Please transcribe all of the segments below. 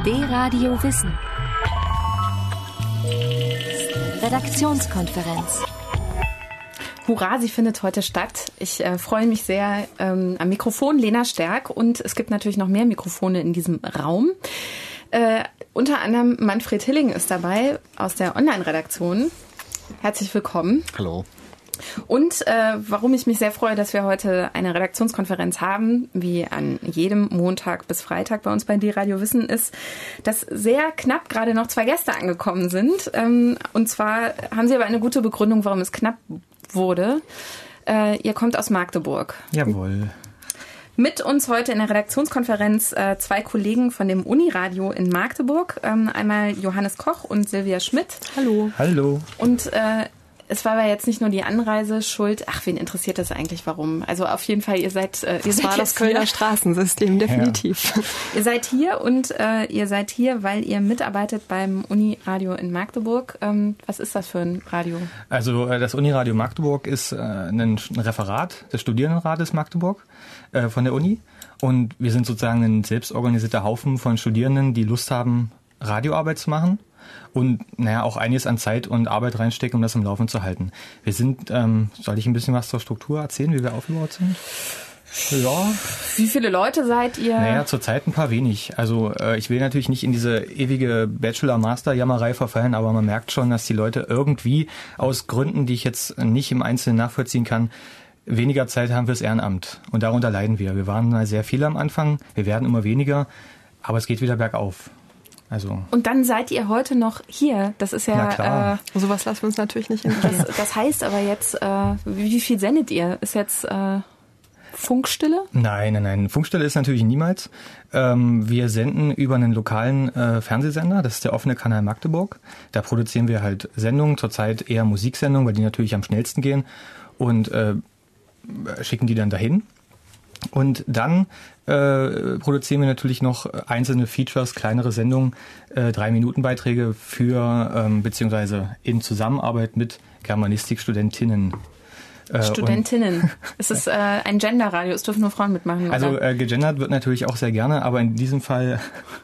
D-Radio Wissen. Redaktionskonferenz. Hurra, sie findet heute statt. Ich freue mich sehr. Am Mikrofon Lena Stärk und es gibt natürlich noch mehr Mikrofone in diesem Raum. Unter anderem Manfred Hilling ist dabei aus der Online-Redaktion. Herzlich willkommen. Hallo. Und warum ich mich sehr freue, dass wir heute eine Redaktionskonferenz haben, wie an jedem Montag bis Freitag bei uns bei D-Radio Wissen, ist, dass sehr knapp gerade noch 2 Gäste angekommen sind. Und zwar haben sie aber eine gute Begründung, warum es knapp wurde. Ihr kommt aus Magdeburg. Jawohl. Mit uns heute in der Redaktionskonferenz 2 Kollegen von dem Uniradio in Magdeburg. Einmal Johannes Koch und Silvia Schmidt. Hallo. Hallo. Und es war aber jetzt nicht nur die Anreise schuld. Ach, wen interessiert das eigentlich, warum? Also auf jeden Fall, ihr seid das war das Kölner Straßensystem, definitiv. Ja. Ihr seid hier und ihr seid hier, weil ihr mitarbeitet beim Uniradio in Magdeburg. Was ist das für ein Radio? Also das Uniradio Magdeburg ist ein Referat des Studierendenrates Magdeburg von der Uni. Und wir sind sozusagen ein selbstorganisierter Haufen von Studierenden, die Lust haben, Radioarbeit zu machen. Und auch einiges an Zeit und Arbeit reinstecken, um das im Laufen zu halten. Wir sind, soll ich ein bisschen was zur Struktur erzählen, wie wir aufgebaut sind? Ja. Wie viele Leute seid ihr? Zurzeit ein paar wenig. Also ich will natürlich nicht in diese ewige Bachelor-Master-Jammerei verfallen, aber man merkt schon, dass die Leute irgendwie aus Gründen, die ich jetzt nicht im Einzelnen nachvollziehen kann, weniger Zeit haben fürs Ehrenamt. Und darunter leiden wir. Wir waren mal sehr viele am Anfang, wir werden immer weniger, aber es geht wieder bergauf. Also. Und dann seid ihr heute noch hier. Das ist ja. Na klar. Sowas lassen wir uns natürlich nicht entgehen. Das heißt aber jetzt, wie viel sendet ihr? Ist jetzt Funkstille? Nein. Funkstille ist natürlich niemals. Wir senden über einen lokalen Fernsehsender, das ist der offene Kanal Magdeburg. Da produzieren wir halt Sendungen, zurzeit eher Musiksendungen, weil die natürlich am schnellsten gehen und schicken die dann dahin. Und dann produzieren wir natürlich noch einzelne Features, kleinere Sendungen, 3-Minuten-Beiträge für beziehungsweise in Zusammenarbeit mit Germanistikstudentinnen. Studentinnen. Es ist ein Genderradio, es dürfen nur Frauen mitmachen. Also gegendert wird natürlich auch sehr gerne, aber in diesem Fall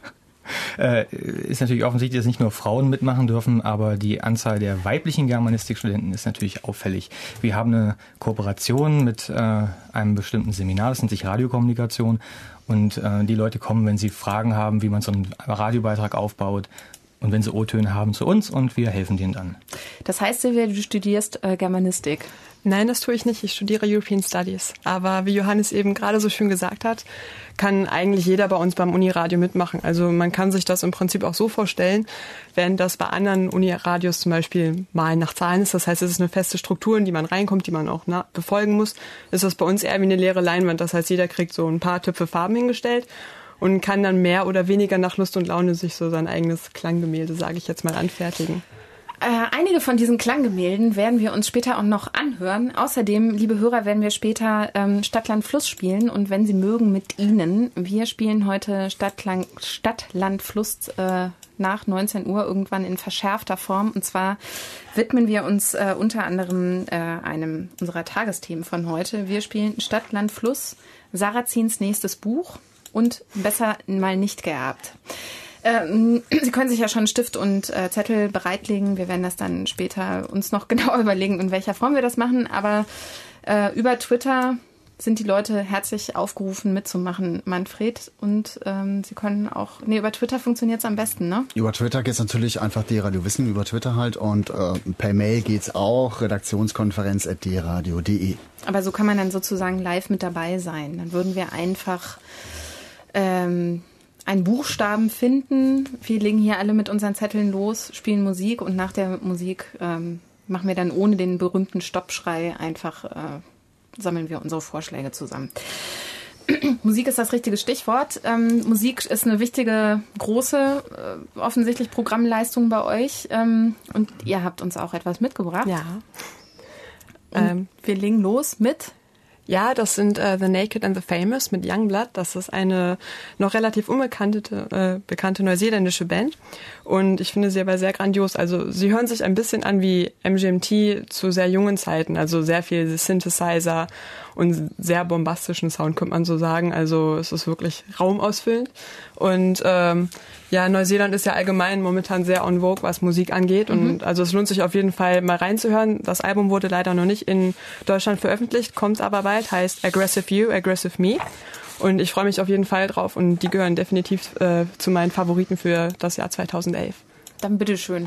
ist natürlich offensichtlich, dass nicht nur Frauen mitmachen dürfen, aber die Anzahl der weiblichen Germanistikstudenten ist natürlich auffällig. Wir haben eine Kooperation mit einem bestimmten Seminar, das nennt sich Radiokommunikation, und die Leute kommen, wenn sie Fragen haben, wie man so einen Radiobeitrag aufbaut, und wenn sie O-Töne haben, zu uns, und wir helfen denen dann. Das heißt, Silvia, du studierst Germanistik? Nein, das tue ich nicht. Ich studiere European Studies. Aber wie Johannes eben gerade so schön gesagt hat, kann eigentlich jeder bei uns beim Uniradio mitmachen. Also man kann sich das im Prinzip auch so vorstellen, während das bei anderen Uniradios zum Beispiel mal nach Zahlen ist. Das heißt, es ist eine feste Struktur, in die man reinkommt, die man auch befolgen muss. Ist das bei uns eher wie eine leere Leinwand. Das heißt, jeder kriegt so ein paar Töpfe Farben hingestellt und kann dann mehr oder weniger nach Lust und Laune sich so sein eigenes Klanggemälde, sage ich jetzt mal, anfertigen. Einige von diesen Klanggemälden werden wir uns später auch noch anhören. Außerdem, liebe Hörer, werden wir später Stadt, Land, Fluss spielen. Und wenn Sie mögen, mit Ihnen. Wir spielen heute Stadt, Land, Fluss nach 19 Uhr irgendwann in verschärfter Form. Und zwar widmen wir uns unter anderem einem unserer Tagesthemen von heute. Wir spielen Stadt, Land, Fluss, Sarrazins nächstes Buch und Besser mal nicht geerbt. Sie können sich ja schon Stift und Zettel bereitlegen. Wir werden das dann später uns noch genauer überlegen, in welcher Form wir das machen. Aber über Twitter sind die Leute herzlich aufgerufen, mitzumachen, Manfred. Und Sie können auch... über Twitter funktioniert es am besten, ne? Über Twitter geht's natürlich einfach D-Radio Wissen, über Twitter halt. Und per Mail geht's auch, redaktionskonferenz@dradio.de. Aber so kann man dann sozusagen live mit dabei sein. Dann würden wir einfach... einen Buchstaben finden. Wir legen hier alle mit unseren Zetteln los, spielen Musik und nach der Musik machen wir dann ohne den berühmten Stoppschrei einfach, sammeln wir unsere Vorschläge zusammen. Musik ist das richtige Stichwort. Musik ist eine wichtige, große, offensichtlich Programmleistung bei euch. Und ihr habt uns auch etwas mitgebracht. Ja. Wir legen los mit... Ja, das sind The Naked and the Famous mit Youngblood. Das ist eine noch relativ bekannte neuseeländische Band. Und ich finde sie aber sehr grandios. Also sie hören sich ein bisschen an wie MGMT zu sehr jungen Zeiten. Also sehr viel Synthesizer und sehr bombastischen Sound, könnte man so sagen. Also es ist wirklich raumausfüllend. Und Neuseeland ist ja allgemein momentan sehr en vogue, was Musik angeht. Und also es lohnt sich auf jeden Fall mal reinzuhören. Das Album wurde leider noch nicht in Deutschland veröffentlicht, kommt aber bald, heißt Aggressive You, Aggressive Me. Und ich freue mich auf jeden Fall drauf und die gehören definitiv zu meinen Favoriten für das Jahr 2011. Dann bitteschön.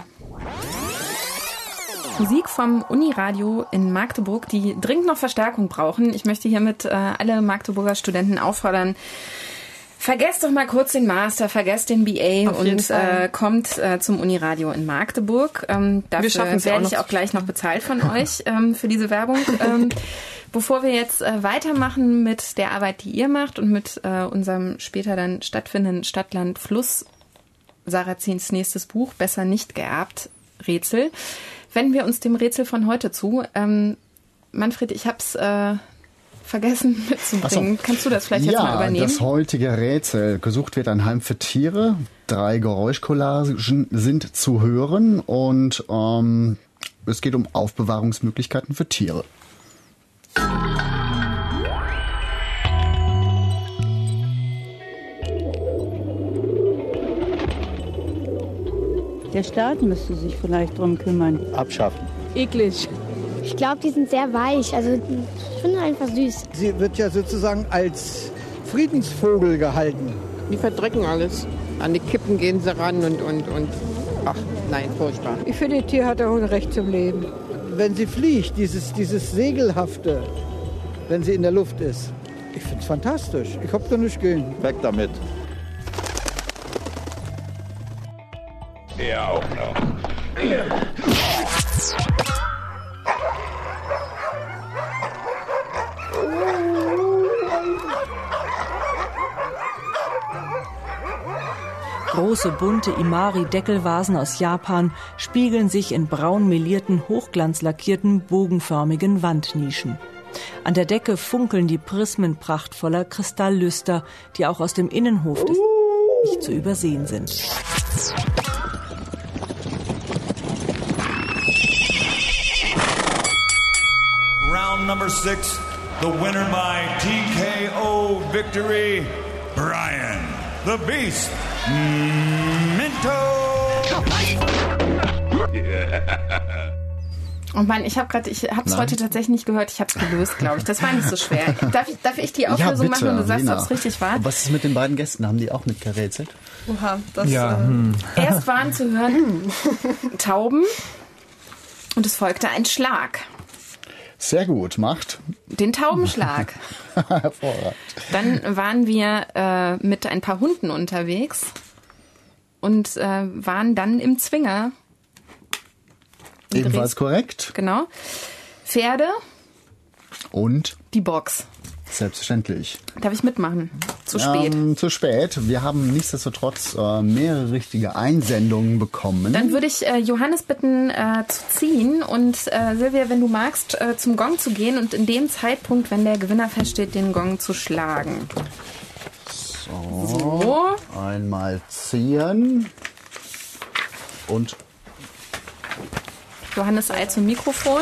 Musik vom Uniradio in Magdeburg, die dringend noch Verstärkung brauchen. Ich möchte hiermit alle Magdeburger Studenten auffordern, vergesst doch mal kurz den Master, vergesst den BA und kommt zum Uniradio in Magdeburg. Dafür werde ich auch gleich noch bezahlt von euch für diese Werbung. Bevor wir jetzt weitermachen mit der Arbeit, die ihr macht und mit unserem später dann stattfindenden Stadtland Fluss, Sarazins nächstes Buch, Besser nicht geerbt, Rätsel, wenden wir uns dem Rätsel von heute zu. Manfred, ich hab's vergessen mitzubringen. So. Kannst du das vielleicht jetzt mal übernehmen? Das heutige Rätsel. Gesucht wird ein Heim für Tiere. 3 Geräuschcollagen sind zu hören und es geht um Aufbewahrungsmöglichkeiten für Tiere. Der Staat müsste sich vielleicht drum kümmern. Abschaffen. Eklig. Ich glaube, die sind sehr weich. Also ich finde einfach süß. Sie wird ja sozusagen als Friedensvogel gehalten. Die verdrecken alles. An die Kippen gehen sie ran und. Ach, nein, furchtbar. Ich finde, das Tier hat auch ein Recht zum Leben. Wenn sie fliegt, dieses Segelhafte, wenn sie in der Luft ist. Ich finde es fantastisch. Ich hab da nicht gehen. Weg damit. Er auch noch. Große, bunte Imari-Deckelvasen aus Japan spiegeln sich in braun melierten, hochglanzlackierten, bogenförmigen Wandnischen. An der Decke funkeln die Prismen prachtvoller Kristalllüster, die auch aus dem Innenhof des nicht zu übersehen sind. Round number 6, the winner by TKO victory, Brian the Beast Minto. Oh Mann, ich hab's heute tatsächlich nicht gehört. Ich hab's gelöst, glaube ich. Das war nicht so schwer. Darf ich die Auflösung machen und du sagst, ob es richtig war? Und was ist mit den beiden Gästen? Haben die auch mitgerätselt? Oha, das... Erst waren zu hören Tauben und es folgte ein Schlag. Sehr gut, macht den Taubenschlag. Hervorragend. Dann waren wir mit ein paar Hunden unterwegs und waren dann im Zwinger. Ebenfalls korrekt. Genau. Pferde. Und? Die Box. Selbstverständlich. Darf ich mitmachen? Zu spät. Zu spät. Wir haben nichtsdestotrotz mehrere richtige Einsendungen bekommen. Dann würde ich Johannes bitten, zu ziehen und Silvia, wenn du magst, zum Gong zu gehen und in dem Zeitpunkt, wenn der Gewinner feststeht, den Gong zu schlagen. So. Einmal ziehen. Und Johannes eilt zum Mikrofon.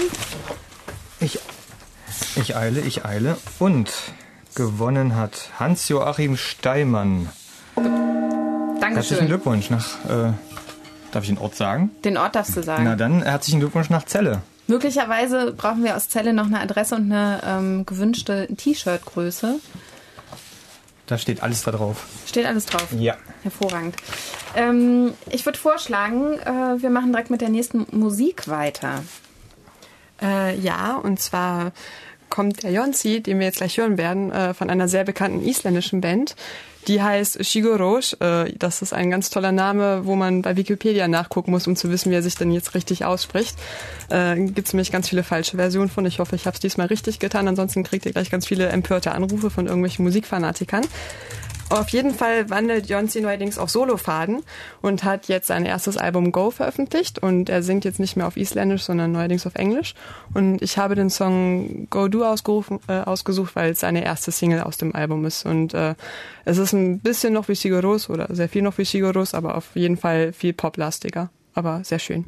Ich eile. Und gewonnen hat Hans-Joachim Steimann. Dankeschön. Herzlichen Glückwunsch nach, darf ich den Ort sagen? Den Ort darfst du sagen. Na dann, herzlichen Glückwunsch nach Celle. Möglicherweise brauchen wir aus Celle noch eine Adresse und eine gewünschte T-Shirt-Größe. Da steht alles da drauf. Steht alles drauf? Ja. Hervorragend. Ich würde vorschlagen, wir machen direkt mit der nächsten Musik weiter. Ja, und zwar kommt der Jonsi, den wir jetzt gleich hören werden, von einer sehr bekannten isländischen Band. Die heißt Sigurós. Das ist ein ganz toller Name, wo man bei Wikipedia nachgucken muss, um zu wissen, wie er sich denn jetzt richtig ausspricht. Gibt es nämlich ganz viele falsche Versionen von. Ich hoffe, ich habe es diesmal richtig getan. Ansonsten kriegt ihr gleich ganz viele empörte Anrufe von irgendwelchen Musikfanatikern. Auf jeden Fall wandelt Jonsi neuerdings auf Solofaden und hat jetzt sein erstes Album Go veröffentlicht und er singt jetzt nicht mehr auf Isländisch, sondern neuerdings auf Englisch. Und ich habe den Song Go Do ausgesucht, weil es seine erste Single aus dem Album ist. Und es ist ein bisschen noch wie Sigur Rós oder sehr viel noch wie Sigur Rós, aber auf jeden Fall viel poplastiger, aber sehr schön.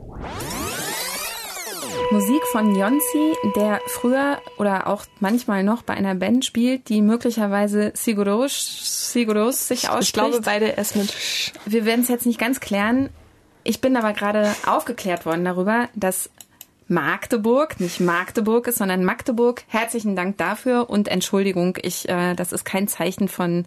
Musik von Jonsi, der früher oder auch manchmal noch bei einer Band spielt, die möglicherweise Sigur Rós sich ausspricht. Ich glaube beide erst mit Sch. Wir werden es jetzt nicht ganz klären. Ich bin aber gerade aufgeklärt worden darüber, dass Magdeburg nicht Magdeburg ist, sondern Magdeburg. Herzlichen Dank dafür und Entschuldigung, das ist kein Zeichen von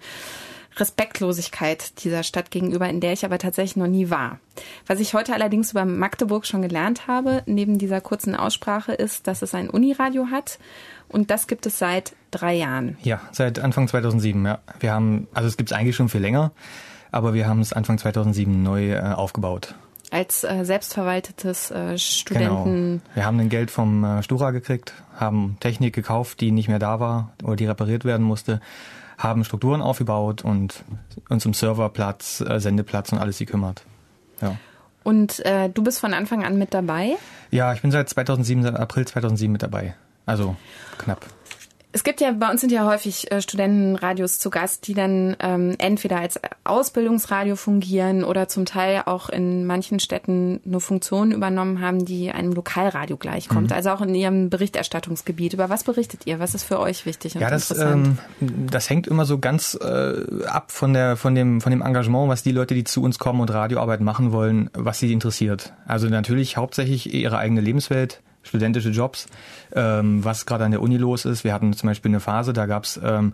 Respektlosigkeit dieser Stadt gegenüber, in der ich aber tatsächlich noch nie war. Was ich heute allerdings über Magdeburg schon gelernt habe, neben dieser kurzen Aussprache, ist, dass es ein Uniradio hat und das gibt es seit 3 Jahren. Ja, seit Anfang 2007, ja. Es gibt es eigentlich schon viel länger, aber wir haben es Anfang 2007 neu aufgebaut. Als selbstverwaltetes Studenten... Genau. Wir haben dann Geld vom Stura gekriegt, haben Technik gekauft, die nicht mehr da war oder die repariert werden musste, haben Strukturen aufgebaut und uns um Serverplatz, Sendeplatz und alles gekümmert. Ja. Und du bist von Anfang an mit dabei? Ja, ich bin seit April 2007 mit dabei. Also knapp. Es gibt ja, bei uns sind ja häufig Studentenradios zu Gast, die dann entweder als Ausbildungsradio fungieren oder zum Teil auch in manchen Städten nur Funktionen übernommen haben, die einem Lokalradio gleichkommt. Also auch in ihrem Berichterstattungsgebiet. Über was berichtet ihr? Was ist für euch wichtig und interessant? Das hängt immer so ganz ab von dem Engagement, was die Leute, die zu uns kommen und Radioarbeit machen wollen, was sie interessiert. Also natürlich hauptsächlich ihre eigene Lebenswelt, studentische Jobs, was gerade an der Uni los ist. Wir hatten zum Beispiel eine Phase, da gab es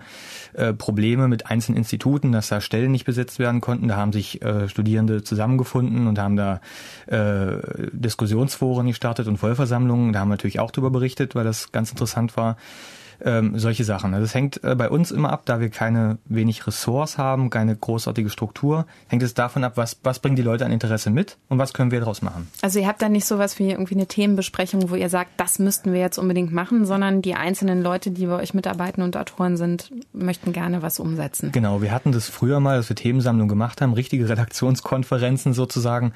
Probleme mit einzelnen Instituten, dass da Stellen nicht besetzt werden konnten. Da haben sich Studierende zusammengefunden und haben da Diskussionsforen gestartet und Vollversammlungen. Da haben wir natürlich auch drüber berichtet, weil das ganz interessant war. Solche Sachen. Also es hängt bei uns immer ab, da wir wenig Ressorts haben, keine großartige Struktur, hängt es davon ab, was bringen die Leute an Interesse mit und was können wir daraus machen. Also ihr habt da nicht sowas wie irgendwie eine Themenbesprechung, wo ihr sagt, das müssten wir jetzt unbedingt machen, sondern die einzelnen Leute, die bei euch mitarbeiten und Autoren sind, möchten gerne was umsetzen. Genau, wir hatten das früher mal, dass wir Themensammlungen gemacht haben, richtige Redaktionskonferenzen sozusagen.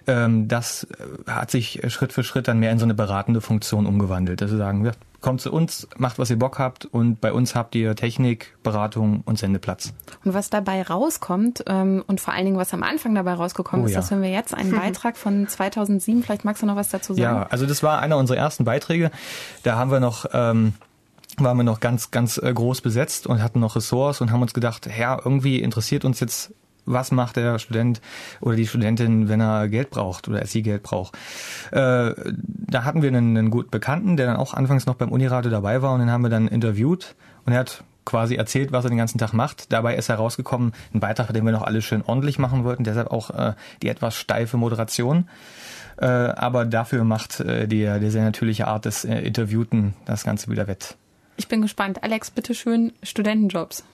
Das hat sich Schritt für Schritt dann mehr in so eine beratende Funktion umgewandelt. Also sagen wir, kommt zu uns, macht, was ihr Bock habt und bei uns habt ihr Technik, Beratung und Sendeplatz. Und was dabei rauskommt und vor allen Dingen, was am Anfang dabei rausgekommen ist, das hören wir jetzt, einen Beitrag von 2007. Vielleicht magst du noch was dazu sagen? Ja, also das war einer unserer ersten Beiträge. Da haben wir waren wir noch ganz, ganz groß besetzt und hatten noch Ressorts und haben uns gedacht, irgendwie interessiert uns jetzt, was macht der Student oder die Studentin, wenn er Geld braucht oder sie Geld braucht. Da hatten wir einen guten Bekannten, der dann auch anfangs noch beim Uniradio dabei war und den haben wir dann interviewt und er hat quasi erzählt, was er den ganzen Tag macht. Dabei ist herausgekommen, ein Beitrag, den wir noch alles schön ordentlich machen wollten, deshalb auch die etwas steife Moderation. Aber dafür macht die sehr natürliche Art des Interviewten das Ganze wieder wett. Ich bin gespannt. Alex, bitteschön, Studentenjobs.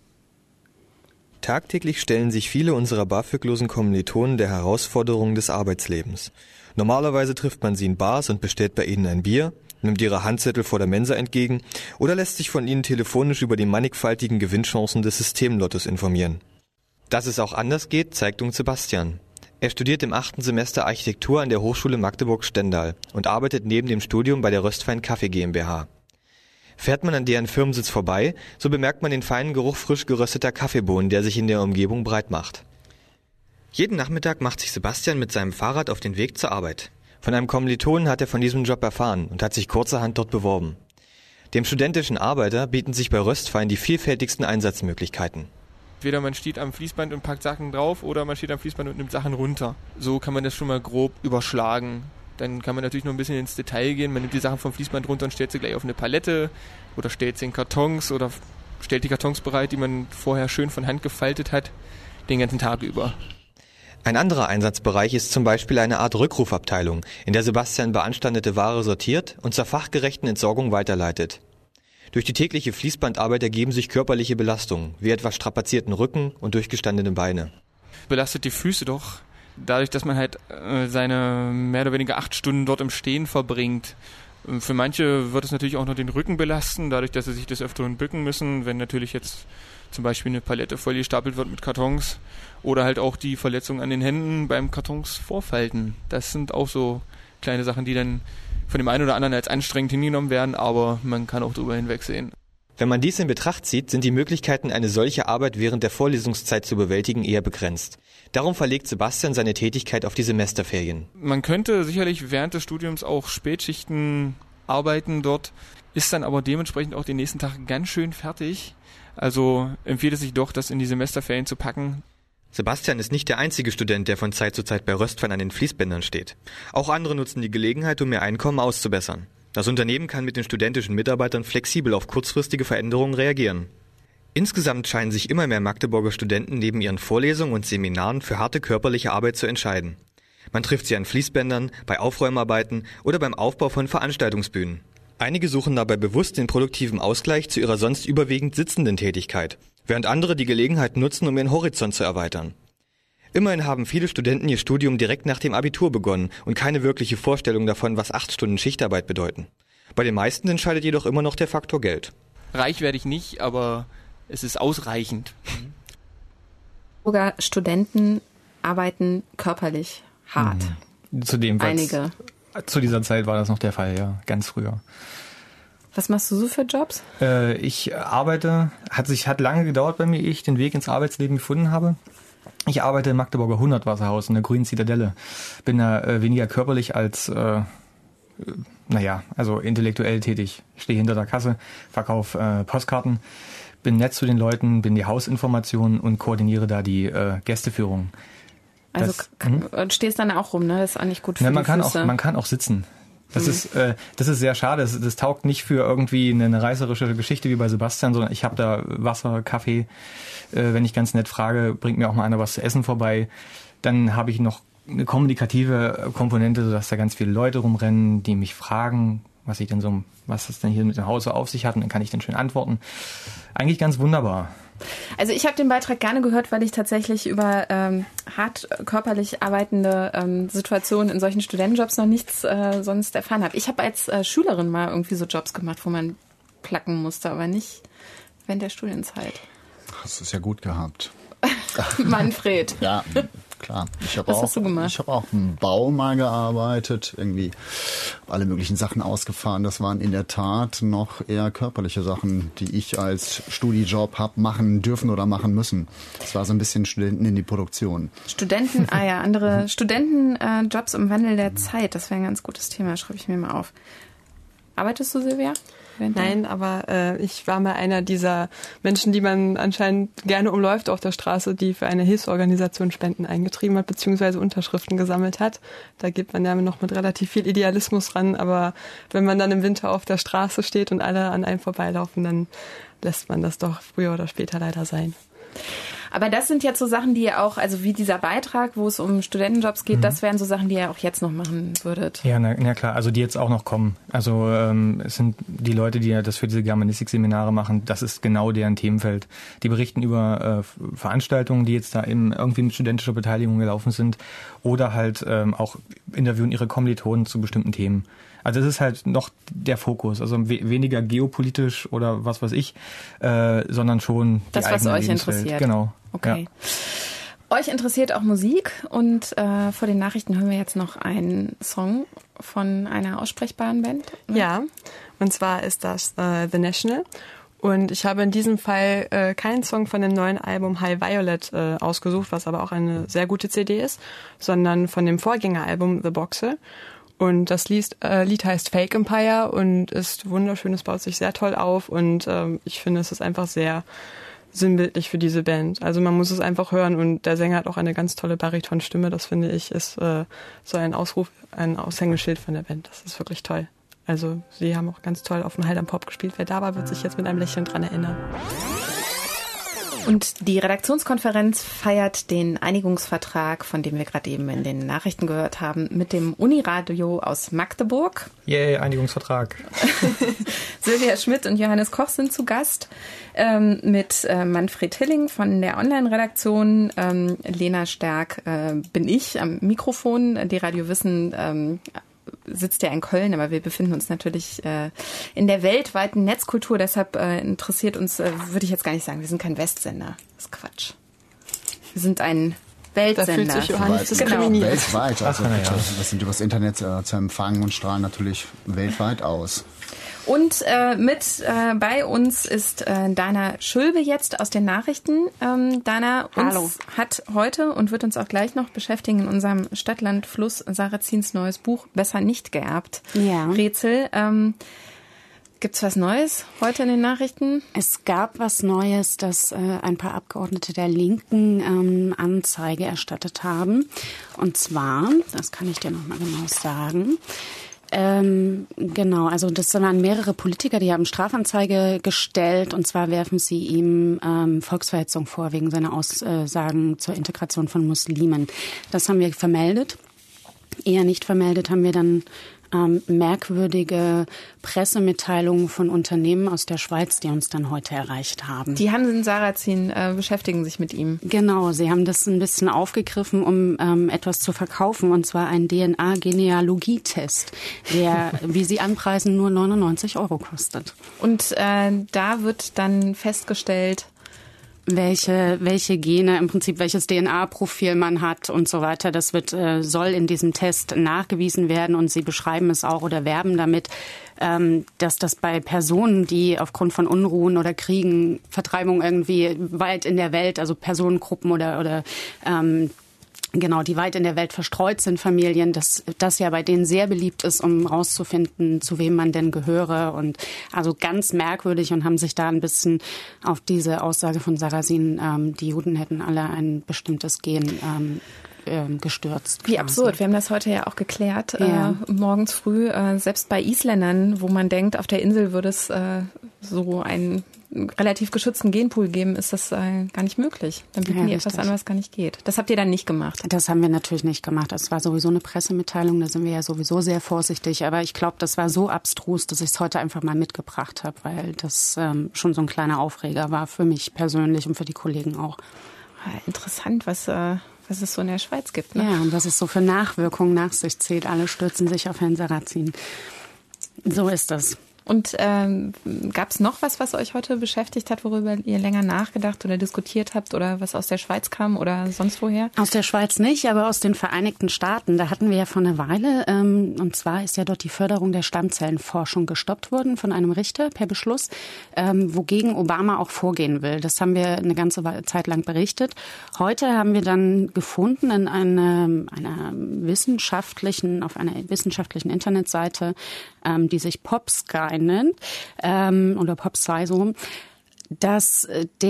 Tagtäglich stellen sich viele unserer BAföG-losen Kommilitonen der Herausforderungen des Arbeitslebens. Normalerweise trifft man sie in Bars und bestellt bei ihnen ein Bier, nimmt ihre Handzettel vor der Mensa entgegen oder lässt sich von ihnen telefonisch über die mannigfaltigen Gewinnchancen des Systemlottos informieren. Dass es auch anders geht, zeigt uns Sebastian. Er studiert im 8. Semester Architektur an der Hochschule Magdeburg-Stendal und arbeitet neben dem Studium bei der Röstfein Kaffee GmbH. Fährt man an deren Firmensitz vorbei, so bemerkt man den feinen Geruch frisch gerösteter Kaffeebohnen, der sich in der Umgebung breit macht. Jeden Nachmittag macht sich Sebastian mit seinem Fahrrad auf den Weg zur Arbeit. Von einem Kommilitonen hat er von diesem Job erfahren und hat sich kurzerhand dort beworben. Dem studentischen Arbeiter bieten sich bei Röstfein die vielfältigsten Einsatzmöglichkeiten. Entweder man steht am Fließband und packt Sachen drauf oder man steht am Fließband und nimmt Sachen runter. So kann man das schon mal grob überschlagen. Dann kann man natürlich noch ein bisschen ins Detail gehen. Man nimmt die Sachen vom Fließband runter und stellt sie gleich auf eine Palette oder stellt sie in Kartons oder stellt die Kartons bereit, die man vorher schön von Hand gefaltet hat, den ganzen Tag über. Ein anderer Einsatzbereich ist zum Beispiel eine Art Rückrufabteilung, in der Sebastian beanstandete Ware sortiert und zur fachgerechten Entsorgung weiterleitet. Durch die tägliche Fließbandarbeit ergeben sich körperliche Belastungen, wie etwa strapazierten Rücken und durchgestandene Beine. Belastet die Füße doch. Dadurch, dass man halt seine mehr oder weniger 8 Stunden dort im Stehen verbringt. Für manche wird es natürlich auch noch den Rücken belasten, dadurch, dass sie sich des Öfteren bücken müssen. Wenn natürlich jetzt zum Beispiel eine Palette voll gestapelt wird mit Kartons oder halt auch die Verletzung an den Händen beim Kartons vorfalten. Das sind auch so kleine Sachen, die dann von dem einen oder anderen als anstrengend hingenommen werden, aber man kann auch drüber hinwegsehen. Wenn man dies in Betracht zieht, sind die Möglichkeiten, eine solche Arbeit während der Vorlesungszeit zu bewältigen, eher begrenzt. Darum verlegt Sebastian seine Tätigkeit auf die Semesterferien. Man könnte sicherlich während des Studiums auch Spätschichten arbeiten dort, ist dann aber dementsprechend auch den nächsten Tag ganz schön fertig. Also empfiehlt es sich doch, das in die Semesterferien zu packen. Sebastian ist nicht der einzige Student, der von Zeit zu Zeit bei Röstwein an den Fließbändern steht. Auch andere nutzen die Gelegenheit, um ihr Einkommen auszubessern. Das Unternehmen kann mit den studentischen Mitarbeitern flexibel auf kurzfristige Veränderungen reagieren. Insgesamt scheinen sich immer mehr Magdeburger Studenten neben ihren Vorlesungen und Seminaren für harte körperliche Arbeit zu entscheiden. Man trifft sie an Fließbändern, bei Aufräumarbeiten oder beim Aufbau von Veranstaltungsbühnen. Einige suchen dabei bewusst den produktiven Ausgleich zu ihrer sonst überwiegend sitzenden Tätigkeit, während andere die Gelegenheit nutzen, um ihren Horizont zu erweitern. Immerhin haben viele Studenten ihr Studium direkt nach dem Abitur begonnen und keine wirkliche Vorstellung davon, was 8 Stunden Schichtarbeit bedeuten. Bei den meisten entscheidet jedoch immer noch der Faktor Geld. Reich werde ich nicht, aber es ist ausreichend. Sogar Studenten arbeiten körperlich hart. Zu dieser Zeit war das noch der Fall, ja, ganz früher. Was machst du so für Jobs? Ich arbeite, hat lange gedauert bei mir, ehe ich den Weg ins Arbeitsleben gefunden habe. Ich arbeite im Magdeburger Hundertwasserhaus in der Grünen Zitadelle. Bin da weniger körperlich als, also intellektuell tätig. Ich stehe hinter der Kasse, verkaufe Postkarten, bin nett zu den Leuten, bin die Hausinformation und koordiniere da die Gästeführung. Also stehst dann auch rum, ne? Das ist auch nicht gut für die Füße. Man kann auch sitzen. Das ist sehr schade. Das taugt nicht für irgendwie eine reißerische Geschichte wie bei Sebastian, sondern ich habe da Wasser, Kaffee. Wenn ich ganz nett frage, bringt mir auch mal einer was zu essen vorbei. Dann habe ich noch eine kommunikative Komponente, sodass da ganz viele Leute rumrennen, die mich fragen, was es denn hier mit dem Haus so auf sich hat, und dann kann ich dann schön antworten. Eigentlich ganz wunderbar. Also ich habe den Beitrag gerne gehört, weil ich tatsächlich über hart körperlich arbeitende Situationen in solchen Studentenjobs noch nichts sonst erfahren habe. Ich habe als Schülerin mal irgendwie so Jobs gemacht, wo man placken musste, aber nicht während der Studienzeit. Hast du es ja gut gehabt. Manfred. Ja, klar. Was hast du gemacht? Ich habe auch im Bau mal gearbeitet, irgendwie alle möglichen Sachen ausgefahren. Das waren in der Tat noch eher körperliche Sachen, die ich als Studijob habe machen dürfen oder machen müssen. Das war so ein bisschen Studenten in die Produktion. Andere Studentenjobs im Wandel der Zeit. Das wäre ein ganz gutes Thema, schreibe ich mir mal auf. Arbeitest du, Silvia? Nein, aber ich war mal einer dieser Menschen, die man anscheinend gerne umläuft auf der Straße, die für eine Hilfsorganisation Spenden eingetrieben hat, beziehungsweise Unterschriften gesammelt hat. Da geht man ja noch mit relativ viel Idealismus ran, aber wenn man dann im Winter auf der Straße steht und alle an einem vorbeilaufen, dann lässt man das doch früher oder später leider sein. Aber das sind jetzt so Sachen, die ihr auch, also wie dieser Beitrag, wo es um Studentenjobs geht, das wären so Sachen, die ihr auch jetzt noch machen würdet. Ja, na klar, also die jetzt auch noch kommen. Also es sind die Leute, die ja das für diese Germanistik-Seminare machen, das ist genau deren Themenfeld. Die berichten über Veranstaltungen, die jetzt da eben irgendwie mit studentischer Beteiligung gelaufen sind, oder halt auch interviewen ihre Kommilitonen zu bestimmten Themen. Also das ist halt noch der Fokus, also weniger geopolitisch oder was weiß ich, sondern schon die das, was euch Lebenswelt. Interessiert. Genau. Okay. Ja. Euch interessiert auch Musik, und vor den Nachrichten hören wir jetzt noch einen Song von einer aussprechbaren Band. Oder? Ja, und zwar ist das The National. Und ich habe in diesem Fall keinen Song von dem neuen Album High Violet ausgesucht, was aber auch eine sehr gute CD ist, sondern von dem Vorgängeralbum The Boxer. Und das Lied heißt Fake Empire und ist wunderschön, es baut sich sehr toll auf, und ich finde, es ist einfach sehr sinnbildlich für diese Band. Also man muss es einfach hören, und der Sänger hat auch eine ganz tolle Baritonstimme. Das finde ich ist so ein Aushängeschild von der Band. Das ist wirklich toll. Also sie haben auch ganz toll auf dem Hall am Pop gespielt. Wer da war, wird sich jetzt mit einem Lächeln dran erinnern. Und die Redaktionskonferenz feiert den Einigungsvertrag, von dem wir gerade eben in den Nachrichten gehört haben, mit dem Uniradio aus Magdeburg. Yay, Einigungsvertrag. Silvia Schmidt und Johannes Koch sind zu Gast, mit Manfred Hilling von der Online-Redaktion, Lena Stärk bin ich am Mikrofon, die Radio Wissen sitzt ja in Köln, aber wir befinden uns natürlich in der weltweiten Netzkultur. Deshalb interessiert uns, würde ich jetzt gar nicht sagen, wir sind kein Westsender. Das ist Quatsch. Wir sind ein Weltsender. Da fühlt sich Johannes diskriminiert. Weltweit. Also das sind übers Internet zu empfangen und strahlen natürlich weltweit aus. Und bei uns ist Dana Schülbe jetzt aus den Nachrichten. Dana hat heute und wird uns auch gleich noch beschäftigen in unserem Stadtland-Fluss Sarazins neues Buch Besser nicht geerbt. Ja. Rätsel. Gibt's was Neues heute in den Nachrichten? Es gab was Neues, dass ein paar Abgeordnete der Linken Anzeige erstattet haben. Und zwar, das kann ich dir nochmal genau sagen, genau, also das waren mehrere Politiker, die haben Strafanzeige gestellt, und zwar werfen sie ihm Volksverhetzung vor wegen seiner Aussagen zur Integration von Muslimen. Das haben wir vermeldet. Eher nicht vermeldet haben wir dann merkwürdige Pressemitteilungen von Unternehmen aus der Schweiz, die uns dann heute erreicht haben. Die Hansen Sarrazin beschäftigen sich mit ihm. Genau, sie haben das ein bisschen aufgegriffen, um etwas zu verkaufen, und zwar einen DNA-Genealogietest, der, wie sie anpreisen, nur 99 € kostet. Und da wird dann festgestellt, welche Gene, im Prinzip welches DNA-Profil man hat und so weiter. Das soll in diesem Test nachgewiesen werden, und sie beschreiben es auch oder werben damit, dass das bei Personen, die aufgrund von Unruhen oder Kriegen, Vertreibung irgendwie weit in der Welt, also Personengruppen oder genau, die weit in der Welt verstreut sind, Familien, dass das ja bei denen sehr beliebt ist, um rauszufinden, zu wem man denn gehöre. Und also ganz merkwürdig, und haben sich da ein bisschen auf diese Aussage von Sarrazin, die Juden hätten alle ein bestimmtes Gen gestürzt. Wie absurd. Wir haben das heute ja auch geklärt, morgens früh. Selbst bei Isländern, wo man denkt, auf der Insel würde es so einen relativ geschützten Genpool geben, ist das gar nicht möglich. Dann bieten die etwas an, was gar nicht geht. Das habt ihr dann nicht gemacht? Das haben wir natürlich nicht gemacht. Es war sowieso eine Pressemitteilung, da sind wir ja sowieso sehr vorsichtig. Aber ich glaube, das war so abstrus, dass ich es heute einfach mal mitgebracht habe, weil das schon so ein kleiner Aufreger war für mich persönlich und für die Kollegen auch. Interessant, was es so in der Schweiz gibt. Ne? Ja, und was es so für Nachwirkungen nach sich zieht. Alle stürzen sich auf Herrn Sarrazin. So ist das. Und gab es noch was euch heute beschäftigt hat, worüber ihr länger nachgedacht oder diskutiert habt, oder was aus der Schweiz kam oder sonst woher? Aus der Schweiz nicht, aber aus den Vereinigten Staaten. Da hatten wir ja vor einer Weile, und zwar ist ja dort die Förderung der Stammzellenforschung gestoppt worden von einem Richter per Beschluss, wogegen Obama auch vorgehen will. Das haben wir eine ganze Zeit lang berichtet. Heute haben wir dann gefunden in auf einer wissenschaftlichen Internetseite, die sich PopSky nennt, oder PopSci so, dass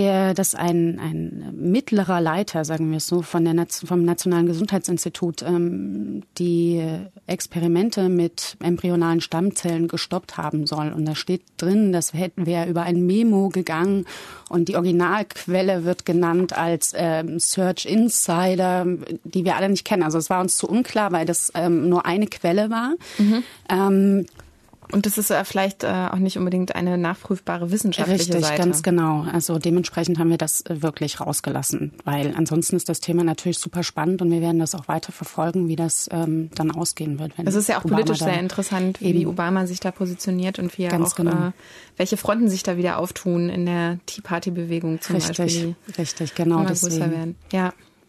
ein mittlerer Leiter, sagen wir es so, vom Nationalen Gesundheitsinstitut die Experimente mit embryonalen Stammzellen gestoppt haben soll. Und da steht drin, das wäre über ein Memo gegangen, und die Originalquelle wird genannt als Search Insider, die wir alle nicht kennen. Also es war uns zu unklar, weil das nur eine Quelle war. Mhm. Und das ist vielleicht auch nicht unbedingt eine nachprüfbare wissenschaftliche Seite. Richtig, ganz genau. Also dementsprechend haben wir das wirklich rausgelassen, weil ansonsten ist das Thema natürlich super spannend, und wir werden das auch weiter verfolgen, wie das dann ausgehen wird. Es ist ja auch politisch sehr interessant, wie Obama sich da positioniert und wie er auch, welche Fronten sich da wieder auftun in der Tea Party Bewegung zum Beispiel. Richtig, genau. Immer größer werden. Ja.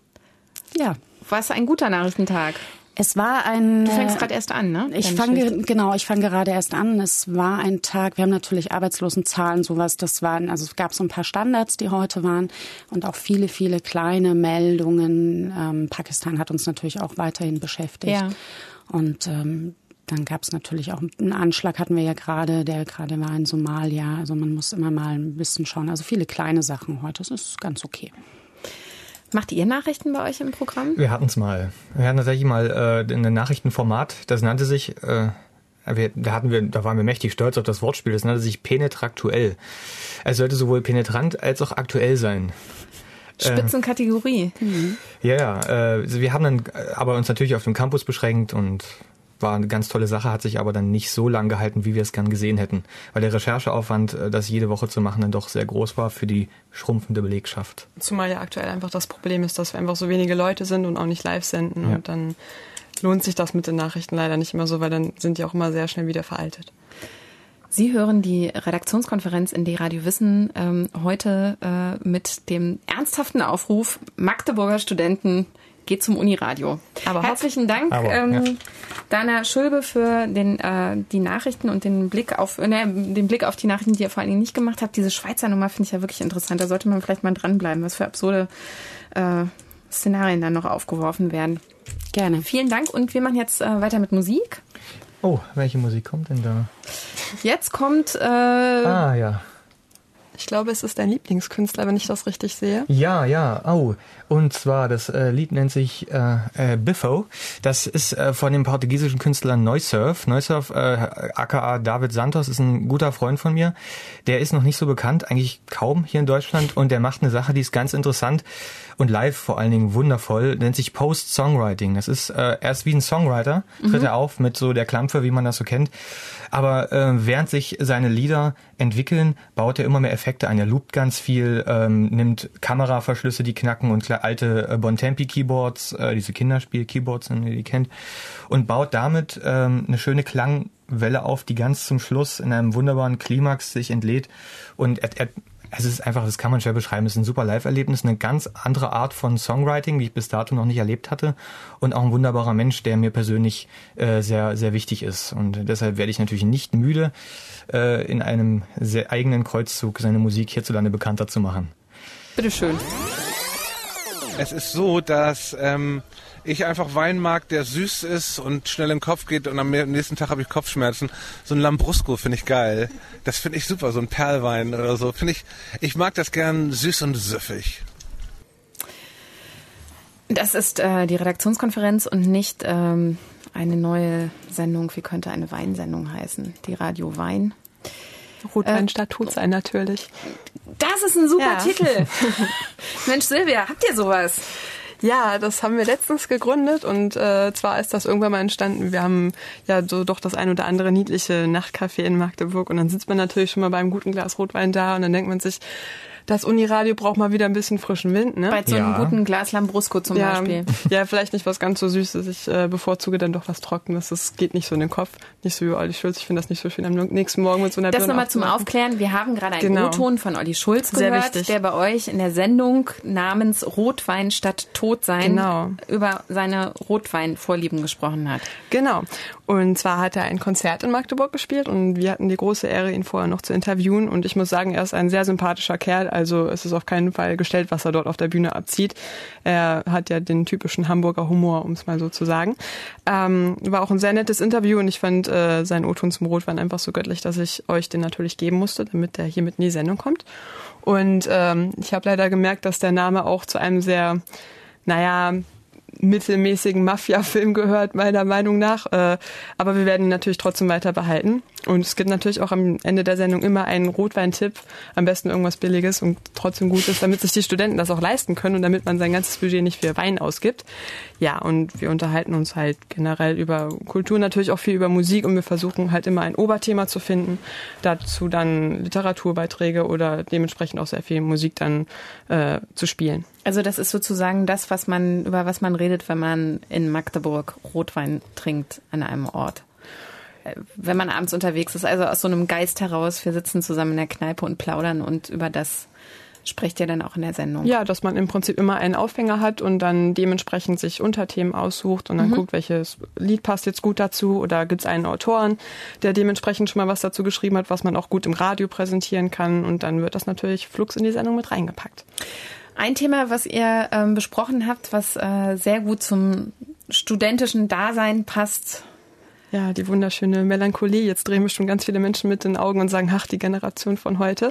War es ein guter Nachrichtentag? Es war Du fängst gerade erst an, ne? Ich fange gerade erst an. Es war ein Tag, wir haben natürlich Arbeitslosenzahlen, sowas, es gab so ein paar Standards, die heute waren, und auch viele, viele kleine Meldungen. Pakistan hat uns natürlich auch weiterhin beschäftigt. Ja. Und dann gab es natürlich auch einen Anschlag, hatten wir ja gerade, der gerade war in Somalia. Also man muss immer mal ein bisschen schauen. Also viele kleine Sachen heute. Das ist ganz okay. Macht ihr Nachrichten bei euch im Programm? Wir hatten es mal. Wir hatten tatsächlich mal ein Nachrichtenformat, das nannte sich, da waren wir mächtig stolz auf das Wortspiel, das nannte sich Penetraktuell. Es sollte sowohl penetrant als auch aktuell sein. Spitzenkategorie. Wir haben dann aber uns natürlich auf dem Campus beschränkt, und war eine ganz tolle Sache, hat sich aber dann nicht so lang gehalten, wie wir es gern gesehen hätten, weil der Rechercheaufwand, das jede Woche zu machen, dann doch sehr groß war für die schrumpfende Belegschaft. Zumal ja aktuell einfach das Problem ist, dass wir einfach so wenige Leute sind und auch nicht live senden, und dann lohnt sich das mit den Nachrichten leider nicht immer so, weil dann sind die auch immer sehr schnell wieder veraltet. Sie hören die Redaktionskonferenz in D-Radio Wissen heute mit dem ernsthaften Aufruf, Magdeburger Studenten, geht zum Uniradio. Aber herzlichen Dank, Dana Schulbe, für die Nachrichten und den Blick auf die Nachrichten, die ihr vor allen Dingen nicht gemacht habt. Diese Schweizer Nummer finde ich ja wirklich interessant. Da sollte man vielleicht mal dranbleiben, was für absurde Szenarien dann noch aufgeworfen werden. Gerne. Vielen Dank und wir machen jetzt weiter mit Musik. Oh, welche Musik kommt denn da? Jetzt kommt... ja. Ich glaube, es ist dein Lieblingskünstler, wenn ich das richtig sehe. Ja. Oh, und zwar, das Lied nennt sich Biffo. Das ist von dem portugiesischen Künstler Neusurf. Neusurf, aka David Santos, ist ein guter Freund von mir. Der ist noch nicht so bekannt, eigentlich kaum hier in Deutschland. Und der macht eine Sache, die ist ganz interessant und live vor allen Dingen wundervoll. Nennt sich Post-Songwriting. Das ist erst wie ein Songwriter, tritt er auf mit so der Klampfe, wie man das so kennt. Aber während sich seine Lieder entwickeln, baut er immer mehr Effekte ein. Er loopt ganz viel, nimmt Kameraverschlüsse, die knacken und alte Bontempi-Keyboards, diese Kinderspiel-Keyboards, wenn ihr die kennt, und baut damit eine schöne Klangwelle auf, die ganz zum Schluss in einem wunderbaren Klimax sich entlädt. Und es ist einfach, das kann man schwer beschreiben, es ist ein super Live-Erlebnis, eine ganz andere Art von Songwriting, die ich bis dato noch nicht erlebt hatte, und auch ein wunderbarer Mensch, der mir persönlich sehr, sehr wichtig ist. Und deshalb werde ich natürlich nicht müde, in einem sehr eigenen Kreuzzug seine Musik hierzulande bekannter zu machen. Bitteschön. Es ist so, dass ich einfach Wein mag, der süß ist und schnell im Kopf geht, und am nächsten Tag habe ich Kopfschmerzen. So ein Lambrusco finde ich geil. Das finde ich super, so ein Perlwein oder so. Ich mag das gern süß und süffig. Das ist die Redaktionskonferenz und nicht eine neue Sendung. Wie könnte eine Weinsendung heißen? Die Radio Wein. Rotwein statt Totsein natürlich. Das ist ein super Titel. Mensch, Silvia, habt ihr sowas? Ja, das haben wir letztens gegründet, und zwar ist das irgendwann mal entstanden. Wir haben ja so doch das ein oder andere niedliche Nachtcafé in Magdeburg, und dann sitzt man natürlich schon mal beim guten Glas Rotwein da, und dann denkt man sich, das Uniradio braucht mal wieder ein bisschen frischen Wind, ne? Bei so einem guten Glas Lambrusco zum Beispiel. Ja, vielleicht nicht was ganz so Süßes. Ich bevorzuge dann doch was Trockenes. Das geht nicht so in den Kopf. Nicht so wie Olli Schulz. Ich finde das nicht so schön, am nächsten Morgen mit so einer Birne. Das nochmal zum Aufklären. Wir haben gerade einen O-Ton von Olli Schulz gehört, der bei euch in der Sendung namens Rotwein statt Totsein über seine Rotweinvorlieben gesprochen hat. Genau. Und zwar hat er ein Konzert in Magdeburg gespielt, und wir hatten die große Ehre, ihn vorher noch zu interviewen. Und ich muss sagen, er ist ein sehr sympathischer Kerl. Also es ist auf keinen Fall gestellt, was er dort auf der Bühne abzieht. Er hat ja den typischen Hamburger Humor, um es mal so zu sagen. War auch ein sehr nettes Interview, und ich fand seinen O-Ton zum Rotwein einfach so göttlich, dass ich euch den natürlich geben musste, damit der hier mit in die Sendung kommt. Und ich habe leider gemerkt, dass der Name auch zu einem sehr, mittelmäßigen Mafia-Film gehört, meiner Meinung nach. Aber wir werden ihn natürlich trotzdem weiter behalten. Und es gibt natürlich auch am Ende der Sendung immer einen Rotweintipp, am besten irgendwas Billiges und trotzdem Gutes, damit sich die Studenten das auch leisten können und damit man sein ganzes Budget nicht für Wein ausgibt. Ja, und wir unterhalten uns halt generell über Kultur, natürlich auch viel über Musik, und wir versuchen halt immer ein Oberthema zu finden, dazu dann Literaturbeiträge oder dementsprechend auch sehr viel Musik dann zu spielen. Also das ist sozusagen das, über was man redet, wenn man in Magdeburg Rotwein trinkt an einem Ort. Wenn man abends unterwegs ist, also aus so einem Geist heraus, wir sitzen zusammen in der Kneipe und plaudern, und über das sprecht ihr dann auch in der Sendung. Ja, dass man im Prinzip immer einen Aufhänger hat und dann dementsprechend sich Unterthemen aussucht und dann guckt, welches Lied passt jetzt gut dazu, oder gibt es einen Autoren, der dementsprechend schon mal was dazu geschrieben hat, was man auch gut im Radio präsentieren kann, und dann wird das natürlich flugs in die Sendung mit reingepackt. Ein Thema, was ihr besprochen habt, was sehr gut zum studentischen Dasein passt. Ja, die wunderschöne Melancholie. Jetzt drehen mir schon ganz viele Menschen mit den Augen und sagen, ach, die Generation von heute.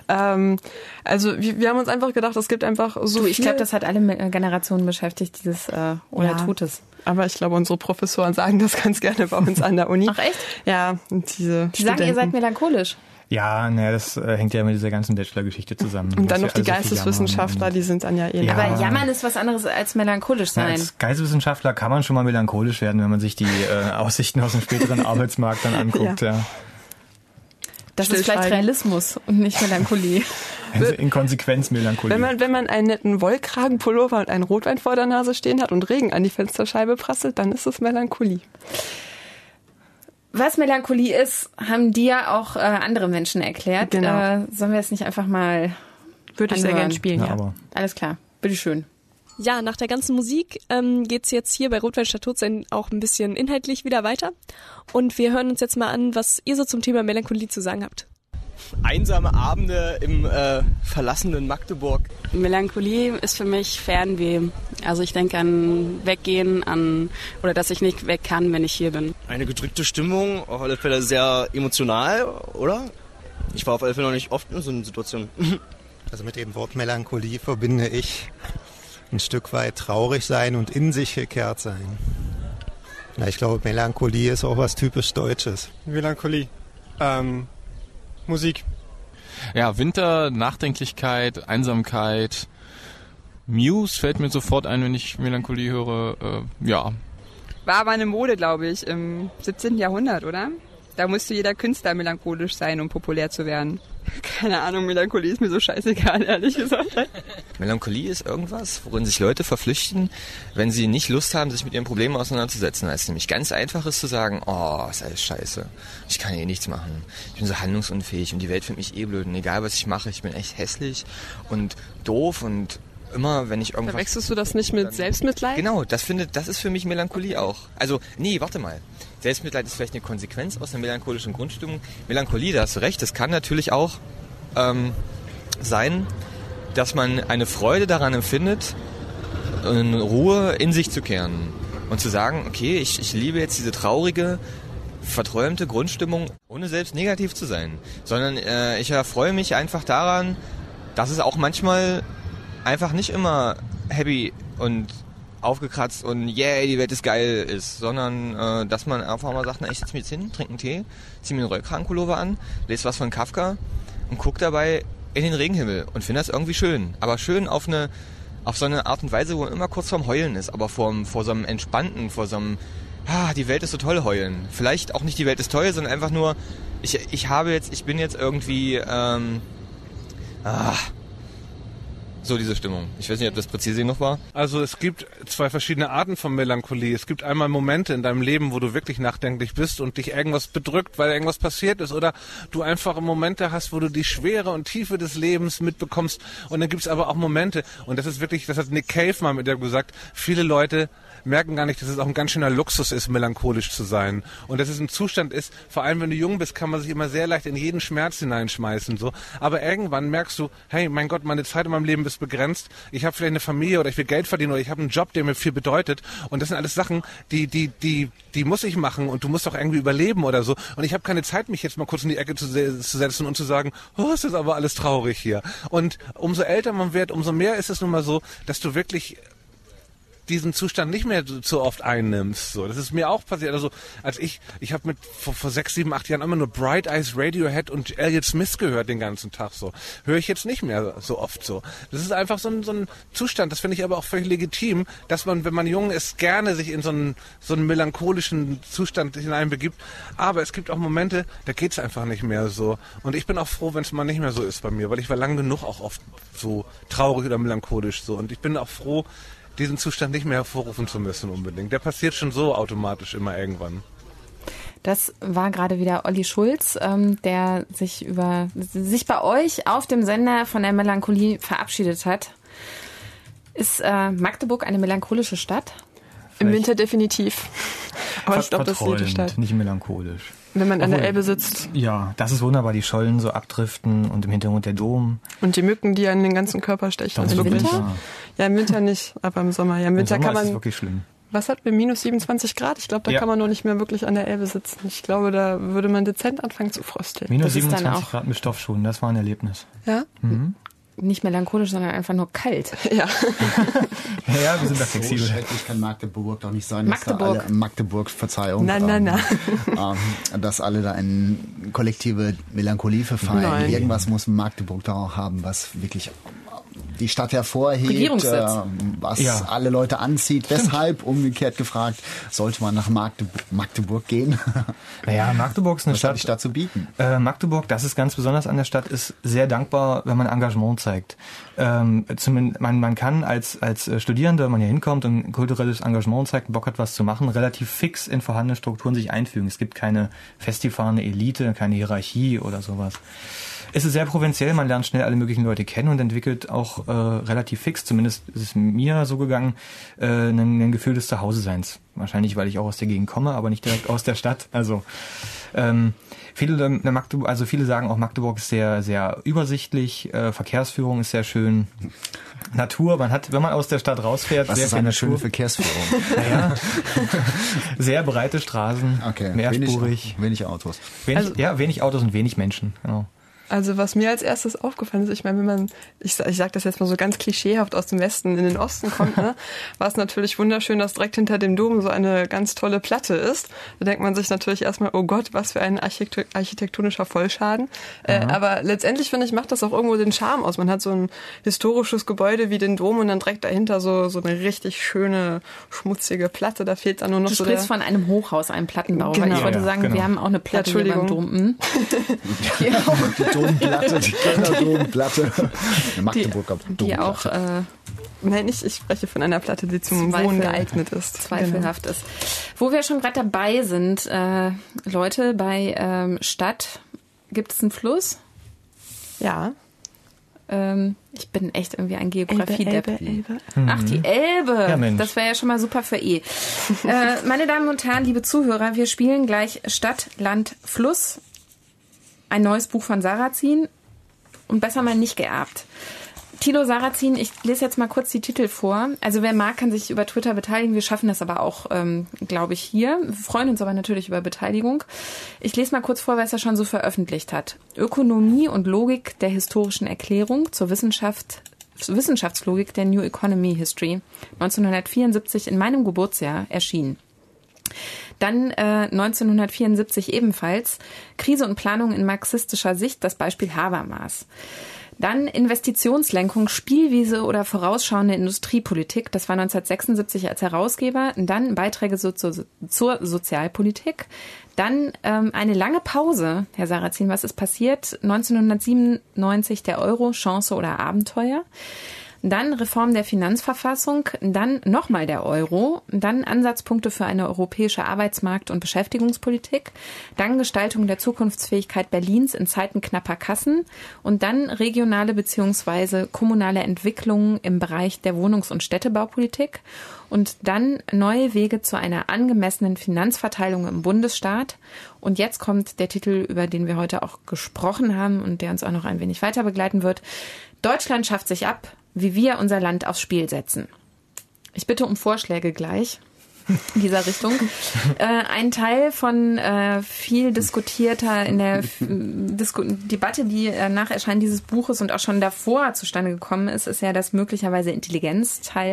Also wir haben uns einfach gedacht, es gibt einfach so viel. Ich glaube, das hat alle Generationen beschäftigt, dieses tut es. Aber ich glaube, unsere Professoren sagen das ganz gerne bei uns an der Uni. Ach echt? Ja, und die sagen, ihr seid melancholisch. Ja, das hängt ja mit dieser ganzen Bachelor-Geschichte zusammen. Und dann noch die Geisteswissenschaftler, die sind dann ja eh. Ja. Aber jammern ist was anderes als melancholisch sein. Als Geisteswissenschaftler kann man schon mal melancholisch werden, wenn man sich die Aussichten aus dem späteren Arbeitsmarkt dann anguckt. Ja. Das ist vielleicht Realismus und nicht Melancholie. Also Inkonsequenz, Melancholie. Wenn man einen netten Wollkragenpullover und einen Rotwein vor der Nase stehen hat und Regen an die Fensterscheibe prasselt, dann ist es Melancholie. Was Melancholie ist, haben dir auch andere Menschen erklärt. Genau. Sollen wir es nicht einfach mal Würde ich sehr gerne spielen, ja. Aber Alles klar, bitteschön. Ja, nach der ganzen Musik geht's jetzt hier bei Rotwein statt Todsein auch ein bisschen inhaltlich wieder weiter. Und wir hören uns jetzt mal an, was ihr so zum Thema Melancholie zu sagen habt. Einsame Abende im verlassenen Magdeburg. Melancholie ist für mich Fernweh. Also ich denke an Weggehen, oder dass ich nicht weg kann, wenn ich hier bin. Eine gedrückte Stimmung, auf alle Fälle sehr emotional, oder? Ich war auf alle Fälle noch nicht oft in so einer Situation. Also mit dem Wort Melancholie verbinde ich ein Stück weit traurig sein und in sich gekehrt sein. Ja, ich glaube, Melancholie ist auch was typisch Deutsches. Melancholie. Musik. Ja, Winter, Nachdenklichkeit, Einsamkeit. Muse fällt mir sofort ein, wenn ich Melancholie höre. Ja. War aber eine Mode, glaube ich, im 17. Jahrhundert, oder? Da musste jeder Künstler melancholisch sein, um populär zu werden. Keine Ahnung, Melancholie ist mir so scheißegal, ehrlich gesagt. Melancholie ist irgendwas, worin sich Leute verflüchten, wenn sie nicht Lust haben, sich mit ihren Problemen auseinanderzusetzen. Es ist nämlich ganz einfach ist zu sagen, oh, ist alles scheiße. Ich kann hier nichts machen. Ich bin so handlungsunfähig und die Welt findet mich eh blöd. Und egal, was ich mache, ich bin echt hässlich und doof und immer, wenn ich irgendwas... Verwechselst du das nicht mit Selbstmitleid? Genau, das ist für mich Melancholie auch. Also, nee, warte mal. Selbstmitleid ist vielleicht eine Konsequenz aus einer melancholischen Grundstimmung. Melancholie, da hast du recht, das kann natürlich auch sein, dass man eine Freude daran empfindet, eine Ruhe in sich zu kehren und zu sagen, okay, ich liebe jetzt diese traurige, verträumte Grundstimmung, ohne selbst negativ zu sein, sondern ich erfreue mich einfach daran, dass es auch manchmal einfach nicht immer happy und aufgekratzt und yeah, die Welt ist geil ist, sondern dass man einfach mal sagt, na, ich setze mich jetzt hin, trinke einen Tee, ziehe mir einen Rollkragenpullover an, lese was von Kafka und gucke dabei in den Regenhimmel und finde das irgendwie schön. Aber schön auf so eine Art und Weise, wo man immer kurz vorm Heulen ist, aber vor so einem entspannten, vor so einem die Welt ist so toll heulen. Vielleicht auch nicht die Welt ist toll, sondern einfach nur, ich bin jetzt irgendwie so diese Stimmung. Ich weiß nicht, ob das präzise genug war. Also es gibt zwei verschiedene Arten von Melancholie. Es gibt einmal Momente in deinem Leben, wo du wirklich nachdenklich bist und dich irgendwas bedrückt, weil irgendwas passiert ist. Oder du einfach Momente hast, wo du die Schwere und Tiefe des Lebens mitbekommst. Und dann gibt es aber auch Momente, und das ist wirklich, das hat Nick Cave mal mit dem gesagt, viele Leute merken gar nicht, dass es auch ein ganz schöner Luxus ist, melancholisch zu sein. Und dass es ein Zustand ist, vor allem wenn du jung bist, kann man sich immer sehr leicht in jeden Schmerz hineinschmeißen. So. Aber irgendwann merkst du, hey, mein Gott, meine Zeit in meinem Leben ist begrenzt. Ich habe vielleicht eine Familie oder ich will Geld verdienen oder ich habe einen Job, der mir viel bedeutet. Und das sind alles Sachen, die muss ich machen und du musst auch irgendwie überleben oder so. Und ich habe keine Zeit, mich jetzt mal kurz in die Ecke zu setzen und zu sagen, oh, es ist aber alles traurig hier. Und umso älter man wird, umso mehr ist es nun mal so, dass du wirklich diesen Zustand nicht mehr so oft einnimmst. So, das ist mir auch passiert. Also als ich habe vor 6, 7, 8 Jahren immer nur Bright Eyes, Radiohead und Elliott Smith gehört den ganzen Tag. So höre ich jetzt nicht mehr so oft so. Das ist einfach so ein Zustand. Das finde ich aber auch völlig legitim, dass man, wenn man jung ist, gerne sich in so einen melancholischen Zustand hineinbegibt. Aber es gibt auch Momente, da geht's einfach nicht mehr so. Und ich bin auch froh, wenn es mal nicht mehr so ist bei mir, weil ich war lang genug auch oft so traurig oder melancholisch so. Und ich bin auch froh, diesen Zustand nicht mehr hervorrufen zu müssen unbedingt. Der passiert schon so automatisch immer irgendwann. Das war gerade wieder Olli Schulz, der sich bei euch auf dem Sender von der Melancholie verabschiedet hat. Ist Magdeburg eine melancholische Stadt? Im Winter definitiv. Aber ich glaube, das ist jede Stadt. Nicht melancholisch. Wenn man an der Elbe sitzt. Ja, das ist wunderbar, die Schollen so abdriften und im Hintergrund der Dom. Und die Mücken, die an den ganzen Körper stechen. Also im Winter? Ja, im Winter nicht, aber im Sommer. Ja, im Winter kann man. Ist es wirklich schlimm. Was hat wir minus 27 Grad? Ich glaube, da kann man noch nicht mehr wirklich an der Elbe sitzen. Ich glaube, da würde man dezent anfangen zu frösteln. Minus 27 Grad mit Stoffschuhen, das war ein Erlebnis. Ja? Mhm. Nicht melancholisch, sondern einfach nur kalt. Ja. Ja, wir sind da flexibel. So schrecklich kann Magdeburg doch nicht sein. Magdeburg, Verzeihung. Nein. Dass alle da in kollektive Melancholie verfallen. Nein. Irgendwas muss Magdeburg da auch haben, was wirklich die Stadt hervorhebt, was alle Leute anzieht. Weshalb, umgekehrt gefragt, sollte man nach Magdeburg gehen? Naja, Magdeburg ist eine Stadt. Was hat die Stadt zu bieten? Magdeburg, das ist ganz besonders an der Stadt, ist sehr dankbar, wenn man Engagement zeigt. Man kann als Studierender, wenn man hier hinkommt und ein kulturelles Engagement zeigt, Bock hat, was zu machen, relativ fix in vorhandene Strukturen sich einfügen. Es gibt keine festgefahrene Elite, keine Hierarchie oder sowas. Es ist sehr provinziell, man lernt schnell alle möglichen Leute kennen und entwickelt auch relativ fix, zumindest ist es mir so gegangen, ein Gefühl des Zuhause-Seins. Wahrscheinlich, weil ich auch aus der Gegend komme, aber nicht direkt aus der Stadt. Also viele sagen auch, Magdeburg ist sehr, sehr übersichtlich, Verkehrsführung ist sehr schön. Natur, man hat, wenn man aus der Stadt rausfährt, was sehr ist viel eine Natur. Schöne Verkehrsführung? Naja, sehr breite Straßen, mehrspurig. Wenig Autos. Wenig Autos und wenig Menschen, genau. Also was mir als erstes aufgefallen ist, ich meine, wenn man, ich sag das jetzt mal so ganz klischeehaft, aus dem Westen in den Osten kommt, ne, war es natürlich wunderschön, dass direkt hinter dem Dom so eine ganz tolle Platte ist. Da denkt man sich natürlich erstmal, oh Gott, was für ein architektonischer Vollschaden. Aber letztendlich, finde ich, macht das auch irgendwo den Charme aus. Man hat so ein historisches Gebäude wie den Dom und dann direkt dahinter so eine richtig schöne, schmutzige Platte. Da fehlt dann nur noch du so sprichst von einem Hochhaus, einem Plattenbau. Genau. Weil ich wollte sagen, wir haben auch eine Platte hier beim Dom. Die Kölner-Domplatte. Magdeburger Domplatte. Die auch, nein, ich spreche von einer Platte, die zum Wohnen geeignet ist. Zweifelhaft ist. Wo wir schon gerade dabei sind, Leute, bei Stadt, gibt es einen Fluss? Ja. Ich bin echt irgendwie ein Geografie-Depp. Elbe. Ach, die Elbe. Ja, Mensch. Das wäre ja schon mal super für meine Damen und Herren, liebe Zuhörer, wir spielen gleich Stadt, Land, Fluss. Ein neues Buch von Sarrazin und besser mal nicht geerbt. Thilo Sarrazin, ich lese jetzt mal kurz die Titel vor. Also wer mag, kann sich über Twitter beteiligen. Wir schaffen das aber auch, glaube ich, hier. Wir freuen uns aber natürlich über Beteiligung. Ich lese mal kurz vor, was er schon so veröffentlicht hat. Ökonomie und Logik der historischen Erklärung zur Wissenschaftslogik der New Economy History. 1974 in meinem Geburtsjahr erschienen. Dann 1974 ebenfalls Krise und Planung in marxistischer Sicht, das Beispiel Habermas. Dann Investitionslenkung, Spielwiese oder vorausschauende Industriepolitik, das war 1976 als Herausgeber. Dann Beiträge zur Sozialpolitik. Dann eine lange Pause, Herr Sarrazin, was ist passiert? 1997 der Euro, Chance oder Abenteuer. Dann Reform der Finanzverfassung, dann nochmal der Euro, dann Ansatzpunkte für eine europäische Arbeitsmarkt- und Beschäftigungspolitik, dann Gestaltung der Zukunftsfähigkeit Berlins in Zeiten knapper Kassen und dann regionale bzw. kommunale Entwicklungen im Bereich der Wohnungs- und Städtebaupolitik und dann neue Wege zu einer angemessenen Finanzverteilung im Bundesstaat. Und jetzt kommt der Titel, über den wir heute auch gesprochen haben und der uns auch noch ein wenig weiter begleiten wird. Deutschland schafft sich ab, wie wir unser Land aufs Spiel setzen. Ich bitte um Vorschläge gleich in dieser Richtung. Ein Teil von viel diskutierter in der Debatte, die nach Erscheinen dieses Buches und auch schon davor zustande gekommen ist, ist ja das möglicherweise Intelligenz Teil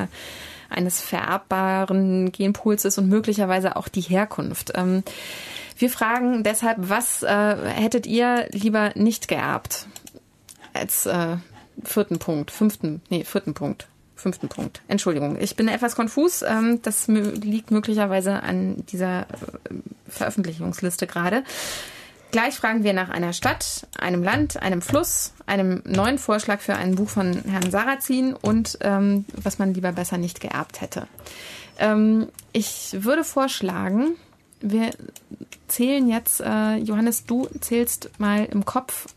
eines vererbbaren Genpools ist und möglicherweise auch die Herkunft. Wir fragen deshalb, was hättet ihr lieber nicht geerbt? Als fünften Punkt. Entschuldigung, ich bin etwas konfus. Das liegt möglicherweise an dieser Veröffentlichungsliste gerade. Gleich fragen wir nach einer Stadt, einem Land, einem Fluss, einem neuen Vorschlag für ein Buch von Herrn Sarrazin und was man lieber besser nicht geerbt hätte. Ich würde vorschlagen, wir zählen jetzt, Johannes, du zählst mal im Kopf.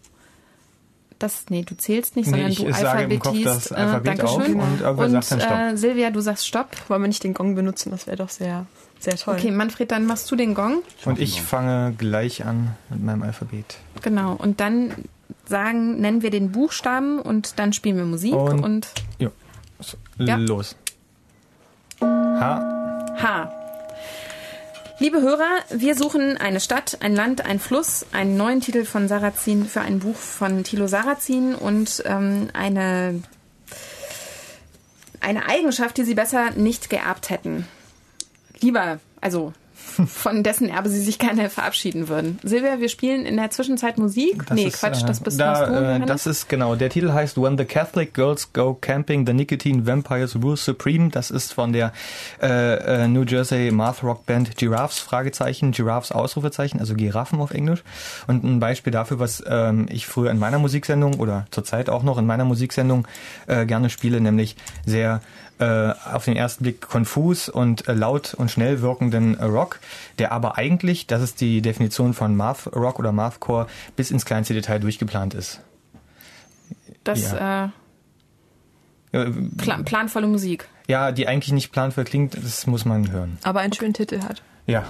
Du zählst nicht, sondern du alphabetierst. Das Alphabet auf und irgendwer sagt dann Stopp. Silvia, du sagst Stopp. Wollen wir nicht den Gong benutzen? Das wäre doch sehr, sehr toll. Okay, Manfred, dann machst du den Gong. Und ich fange gleich an mit meinem Alphabet. Genau, und dann nennen wir den Buchstaben und dann spielen wir Musik und los. H. Liebe Hörer, wir suchen eine Stadt, ein Land, ein Fluss, einen neuen Titel von Sarrazin für ein Buch von Thilo Sarrazin und eine Eigenschaft, die Sie besser nicht geerbt hätten. von dessen Erbe sie sich gerne verabschieden würden. Silvia, wir spielen in der Zwischenzeit Musik. Das bist du. Das ist genau. Der Titel heißt When the Catholic Girls Go Camping, the Nicotine Vampires Rule Supreme. Das ist von der New Jersey Math Rock Band Giraffes, Fragezeichen, Giraffes Ausrufezeichen, also Giraffen auf Englisch. Und ein Beispiel dafür, was ich früher in meiner Musiksendung oder zurzeit auch noch in meiner Musiksendung gerne spiele, nämlich sehr auf den ersten Blick konfus und laut und schnell wirkenden Rock, der aber eigentlich, das ist die Definition von Math Rock oder Mathcore, bis ins kleinste Detail durchgeplant ist. Planvolle Musik. Ja, die eigentlich nicht planvoll klingt, das muss man hören. Aber einen schönen Titel hat. Ja.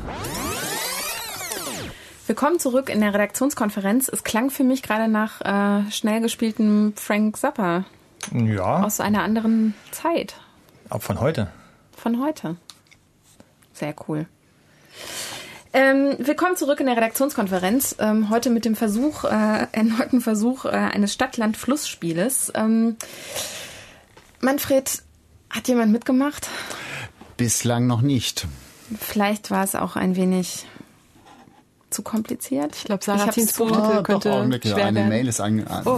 Willkommen zurück in der Redaktionskonferenz. Es klang für mich gerade nach schnell gespieltem Frank Zappa. Ja. Aus einer anderen Zeit. Auch von heute. Von heute. Sehr cool. Willkommen zurück in der Redaktionskonferenz. Heute mit dem erneuten Versuch eines Stadt-Land-Fluss-Spieles. Manfred, hat jemand mitgemacht? Bislang noch nicht. Vielleicht war es auch ein wenig zu kompliziert. Ich glaube, Sarazins Buch könnte schwer werden. Eine Mail ist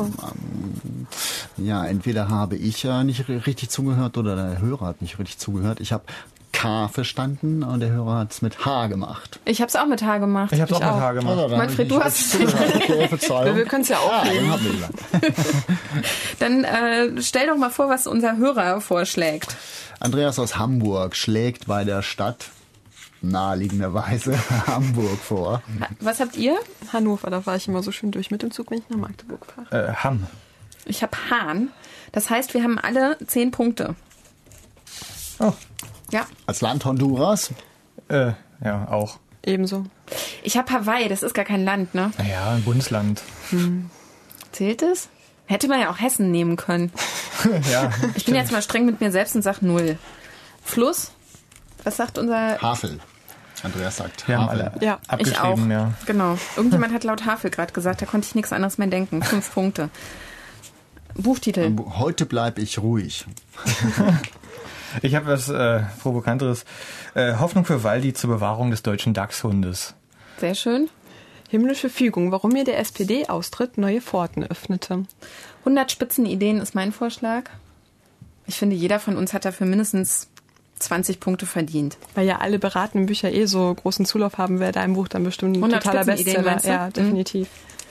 ja, entweder habe ich nicht richtig zugehört oder der Hörer hat nicht richtig zugehört. Ich habe K verstanden und der Hörer hat es mit H gemacht. Ich habe es auch mit H gemacht. Ich habe es auch mit H gemacht. Also, Manfred, du hast es nicht. Okay, Verzeihung. Wir können es ja auch Dann stell doch mal vor, was unser Hörer vorschlägt. Andreas aus Hamburg schlägt bei der Stadt naheliegenderweise Hamburg vor. Was habt ihr? Hannover, da war ich immer so schön durch mit dem Zug, wenn ich nach Magdeburg fahre. Hamm. Ich habe Hahn. Das heißt, wir haben alle 10 Punkte. Oh. Ja. Als Land Honduras? Ja, auch. Ebenso. Ich habe Hawaii, das ist gar kein Land, ne? Naja, ein Bundesland. Zählt es? Hätte man ja auch Hessen nehmen können. Ja. Ich bin jetzt mal streng mit mir selbst und sag 0. Fluss? Was sagt unser... Havel. Andreas sagt wir Havel. Haben alle ja, abgeschrieben, ich auch. Ja. Genau. Irgendjemand hat laut Havel gerade gesagt, da konnte ich nichts anderes mehr denken. 5 Punkte. Buchtitel. Heute bleibe ich ruhig. Ich habe was Provokanteres. Hoffnung für Waldi zur Bewahrung des deutschen Dachshundes. Sehr schön. Himmlische Fügung, warum mir der SPD-Austritt neue Pforten öffnete. 100 Spitzenideen ist mein Vorschlag. Ich finde, jeder von uns hat dafür mindestens 20 Punkte verdient. Weil ja alle beratenden Bücher so großen Zulauf haben, wäre dein Buch dann bestimmt ein totaler Bestseller. Ja, definitiv.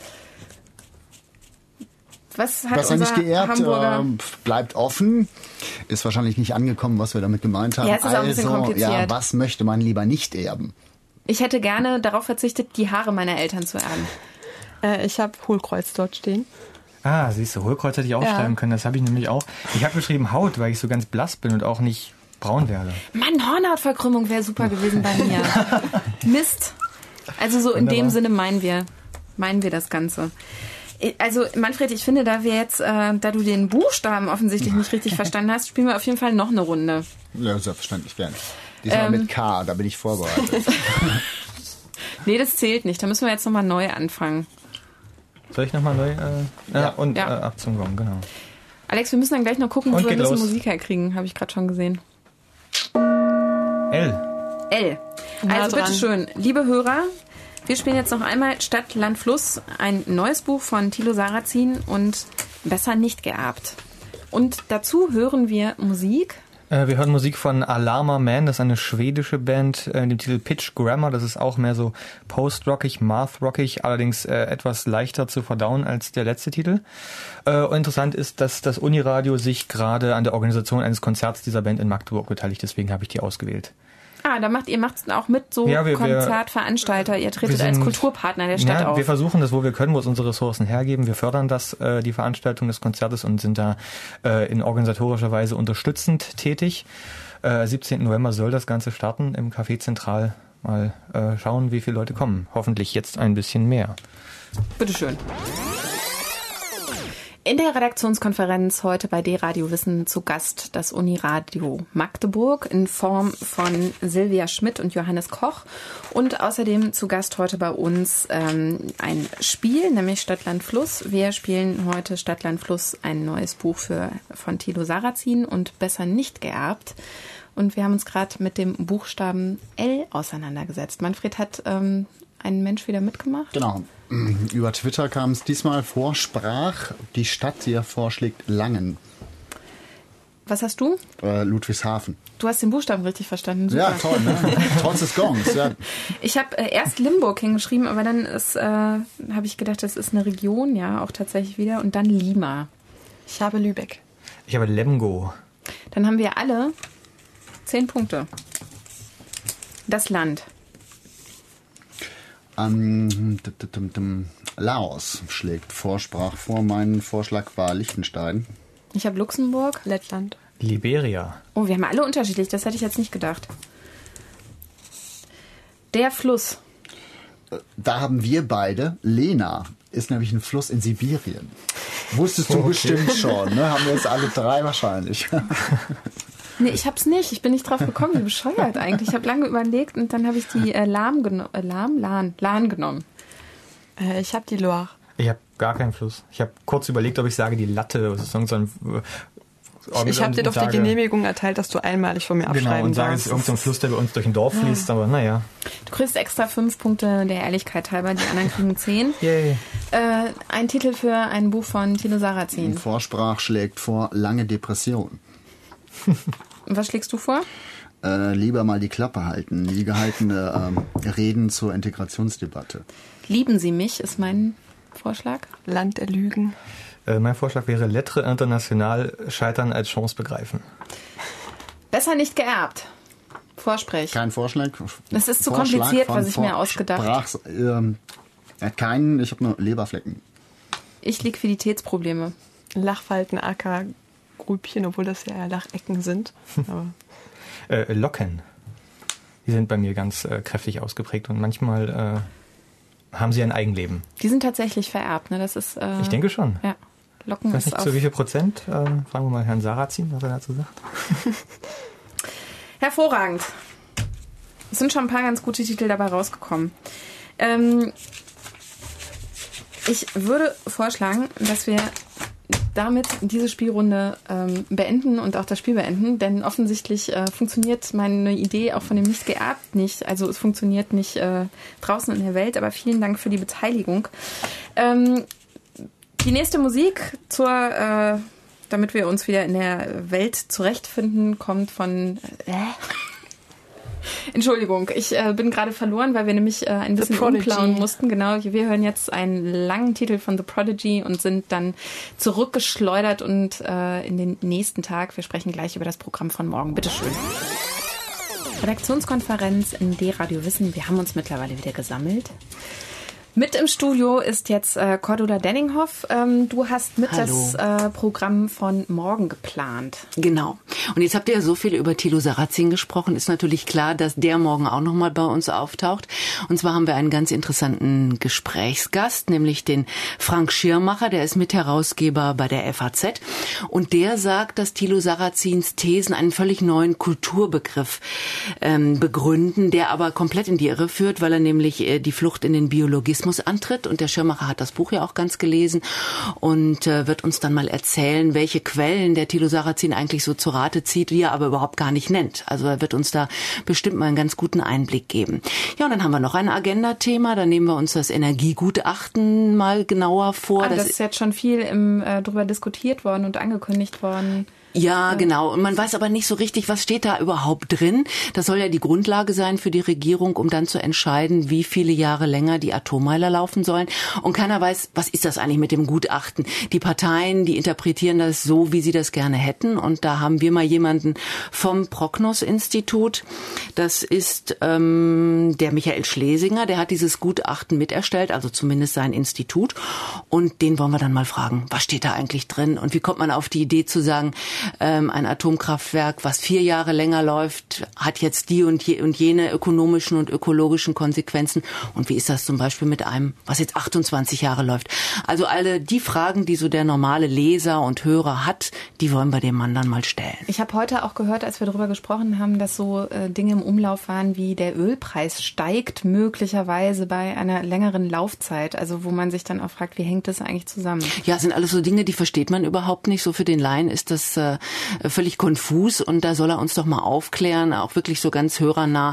Was hat unser nicht geerbt, Hamburger? Bleibt offen. Ist wahrscheinlich nicht angekommen, was wir damit gemeint haben. Ja, es ist auch ein bisschen kompliziert. Ja, was möchte man lieber nicht erben? Ich hätte gerne darauf verzichtet, die Haare meiner Eltern zu erben. Ich habe Hohlkreuz dort stehen. Ah, siehst du, Hohlkreuz hätte ich auch schreiben können. Das habe ich nämlich auch. Ich habe geschrieben Haut, weil ich so ganz blass bin und auch nicht braun werde. Mann, Hornhautverkrümmung wäre super gewesen bei mir. Mist. Also so in dem Sinne meinen wir das Ganze. Also Manfred, ich finde, da du den Buchstaben offensichtlich nicht richtig verstanden hast, spielen wir auf jeden Fall noch eine Runde. Ja, selbstverständlich gerne. Diesmal mit K, da bin ich vorbereitet. Nee, das zählt nicht. Da müssen wir jetzt nochmal neu anfangen. Soll ich nochmal neu? Ab zum Gong, genau. Alex, wir müssen dann gleich noch gucken, wo wir ein bisschen Musik herkriegen, habe ich gerade schon gesehen. L. Also bitteschön, liebe Hörer, wir spielen jetzt noch einmal Stadt, Land, Fluss, ein neues Buch von Thilo Sarrazin und Besser nicht geerbt. Und dazu hören wir Musik. Wir hören Musik von Alarma Man, das ist eine schwedische Band, mit dem Titel Pitch Grammar. Das ist auch mehr so post-rockig, math-rockig, allerdings etwas leichter zu verdauen als der letzte Titel. Und interessant ist, dass das Uniradio sich gerade an der Organisation eines Konzerts dieser Band in Magdeburg beteiligt, deswegen habe ich die ausgewählt. Ah, ihr macht auch mit so Konzertveranstalter. Ihr tretet als Kulturpartner der Stadt auf. Wir versuchen das, wo wir können, wo es unsere Ressourcen hergeben. Wir fördern das, die Veranstaltung des Konzertes und sind da in organisatorischer Weise unterstützend tätig. 17. November soll das Ganze starten im Café Zentral. Mal schauen, wie viele Leute kommen. Hoffentlich jetzt ein bisschen mehr. Bitteschön. In der Redaktionskonferenz heute bei D-Radio Wissen zu Gast das Uniradio Magdeburg in Form von Silvia Schmidt und Johannes Koch und außerdem zu Gast heute bei uns ein Spiel, nämlich Stadt, Land, Fluss. Wir spielen heute Stadt, Land, Fluss, ein neues Buch von Thilo Sarrazin und Besser nicht geerbt. Und wir haben uns gerade mit dem Buchstaben L auseinandergesetzt. Manfred, hat ein Mensch wieder mitgemacht? Genau. Über Twitter kam es diesmal vor, sprach die Stadt, die er vorschlägt, Langen. Was hast du? Ludwigshafen. Du hast den Buchstaben richtig verstanden. Super. Ja, toll, ne? Trotz des Gongs. Ja. Ich habe erst Limburg hingeschrieben, aber dann habe ich gedacht, das ist eine Region, ja, auch tatsächlich wieder. Und dann Lima. Ich habe Lübeck. Ich habe Lemgo. Dann haben wir alle 10 Punkte. Das Land. Laos schlägt vor, sprach vor. Mein Vorschlag war Liechtenstein. Ich habe Luxemburg. Lettland. Liberia. Oh, wir haben alle unterschiedlich. Das hätte ich jetzt nicht gedacht. Der Fluss. Da haben wir beide. Lena ist nämlich ein Fluss in Sibirien. Wusstest du bestimmt schon, ne? Haben wir jetzt alle 3 wahrscheinlich. Nee, ich hab's nicht. Ich bin nicht drauf gekommen. Wie bescheuert eigentlich. Ich habe lange überlegt und dann habe ich die Lahn genommen. Ich habe die Loire. Ich habe gar keinen Fluss. Ich habe kurz überlegt, ob ich sage die Latte. Das ist so ein ich habe dir doch die Genehmigung erteilt, dass du einmalig von mir abschreiben darfst. Genau, und sage, es ist irgendein Fluss, der bei uns durch ein Dorf fließt, aber naja. Du kriegst extra 5 Punkte der Ehrlichkeit halber, die anderen kriegen 10. Yay. Ein Titel für ein Buch von Thilo Sarrazin. Vorsprach schlägt vor Lange Depression. Was schlägst du vor? Lieber mal die Klappe halten. Nie gehaltene Reden zur Integrationsdebatte. Lieben Sie mich, ist mein Vorschlag. Land der Lügen. Mein Vorschlag wäre Lettre International, Scheitern als Chance begreifen. Besser nicht geerbt. Vorsprech. Kein Vorschlag. Das ist zu kompliziert, was ich mir ausgedacht habe. Er hat keinen, ich habe nur Leberflecken. Ich Liquiditätsprobleme. Lachfalten, aka Grübchen, obwohl das ja eher Lachecken sind. Aber Locken. Die sind bei mir ganz kräftig ausgeprägt und manchmal haben sie ein Eigenleben. Die sind tatsächlich vererbt, ne? Das ist. Ich denke schon. Ja. Locken ist nicht zu wie viel Prozent? Fragen wir mal Herrn Sarrazin, was er dazu sagt. Hervorragend. Es sind schon ein paar ganz gute Titel dabei rausgekommen. Ich würde vorschlagen, dass wir damit diese Spielrunde beenden und auch das Spiel beenden, denn offensichtlich funktioniert meine Idee auch von dem Nicht geerbt nicht. Also es funktioniert nicht draußen in der Welt, aber vielen Dank für die Beteiligung. Die nächste Musik damit wir uns wieder in der Welt zurechtfinden, kommt von Entschuldigung, ich bin gerade verloren, weil wir nämlich ein bisschen umplauen mussten. Genau, wir hören jetzt einen langen Titel von The Prodigy und sind dann zurückgeschleudert und in den nächsten Tag. Wir sprechen gleich über das Programm von morgen. Bitteschön. Redaktionskonferenz in D-Radio Wissen. Wir haben uns mittlerweile wieder gesammelt. Mit im Studio ist jetzt Cordula Denninghoff. Du hast mit das Programm von morgen geplant. Genau. Und jetzt habt ihr ja so viel über Thilo Sarrazin gesprochen. Ist natürlich klar, dass der morgen auch nochmal bei uns auftaucht. Und zwar haben wir einen ganz interessanten Gesprächsgast, nämlich den Frank Schirmacher. Der ist Mitherausgeber bei der FAZ. Und der sagt, dass Thilo Sarrazins Thesen einen völlig neuen Kulturbegriff begründen, der aber komplett in die Irre führt, weil er nämlich die Flucht in den Biologismus antritt. Und der Schirmacher hat das Buch ja auch ganz gelesen und wird uns dann mal erzählen, welche Quellen der Thilo Sarrazin eigentlich so zu Rate zieht, die er aber überhaupt gar nicht nennt. Also er wird uns da bestimmt mal einen ganz guten Einblick geben. Ja, und dann haben wir noch ein Agenda-Thema. Da nehmen wir uns das Energiegutachten mal genauer vor. Das ist jetzt schon viel drüber diskutiert worden und angekündigt worden. Ja, genau. Und man weiß aber nicht so richtig, was steht da überhaupt drin. Das soll ja die Grundlage sein für die Regierung, um dann zu entscheiden, wie viele Jahre länger die Atommeiler laufen sollen. Und keiner weiß, was ist das eigentlich mit dem Gutachten. Die Parteien, die interpretieren das so, wie sie das gerne hätten. Und da haben wir mal jemanden vom Prognos-Institut. Das ist der Michael Schlesinger. Der hat dieses Gutachten miterstellt, also zumindest sein Institut. Und den wollen wir dann mal fragen, was steht da eigentlich drin? Und wie kommt man auf die Idee zu sagen, ein Atomkraftwerk, was 4 Jahre länger läuft, hat jetzt die und jene ökonomischen und ökologischen Konsequenzen. Und wie ist das zum Beispiel mit einem, was jetzt 28 Jahre läuft? Also alle die Fragen, die so der normale Leser und Hörer hat, die wollen wir dem Mann dann mal stellen. Ich habe heute auch gehört, als wir darüber gesprochen haben, dass so Dinge im Umlauf waren, wie der Ölpreis steigt möglicherweise bei einer längeren Laufzeit. Also wo man sich dann auch fragt, wie hängt das eigentlich zusammen? Ja, es sind alles so Dinge, die versteht man überhaupt nicht. So für den Laien ist das völlig konfus und da soll er uns doch mal aufklären, auch wirklich so ganz hörernah.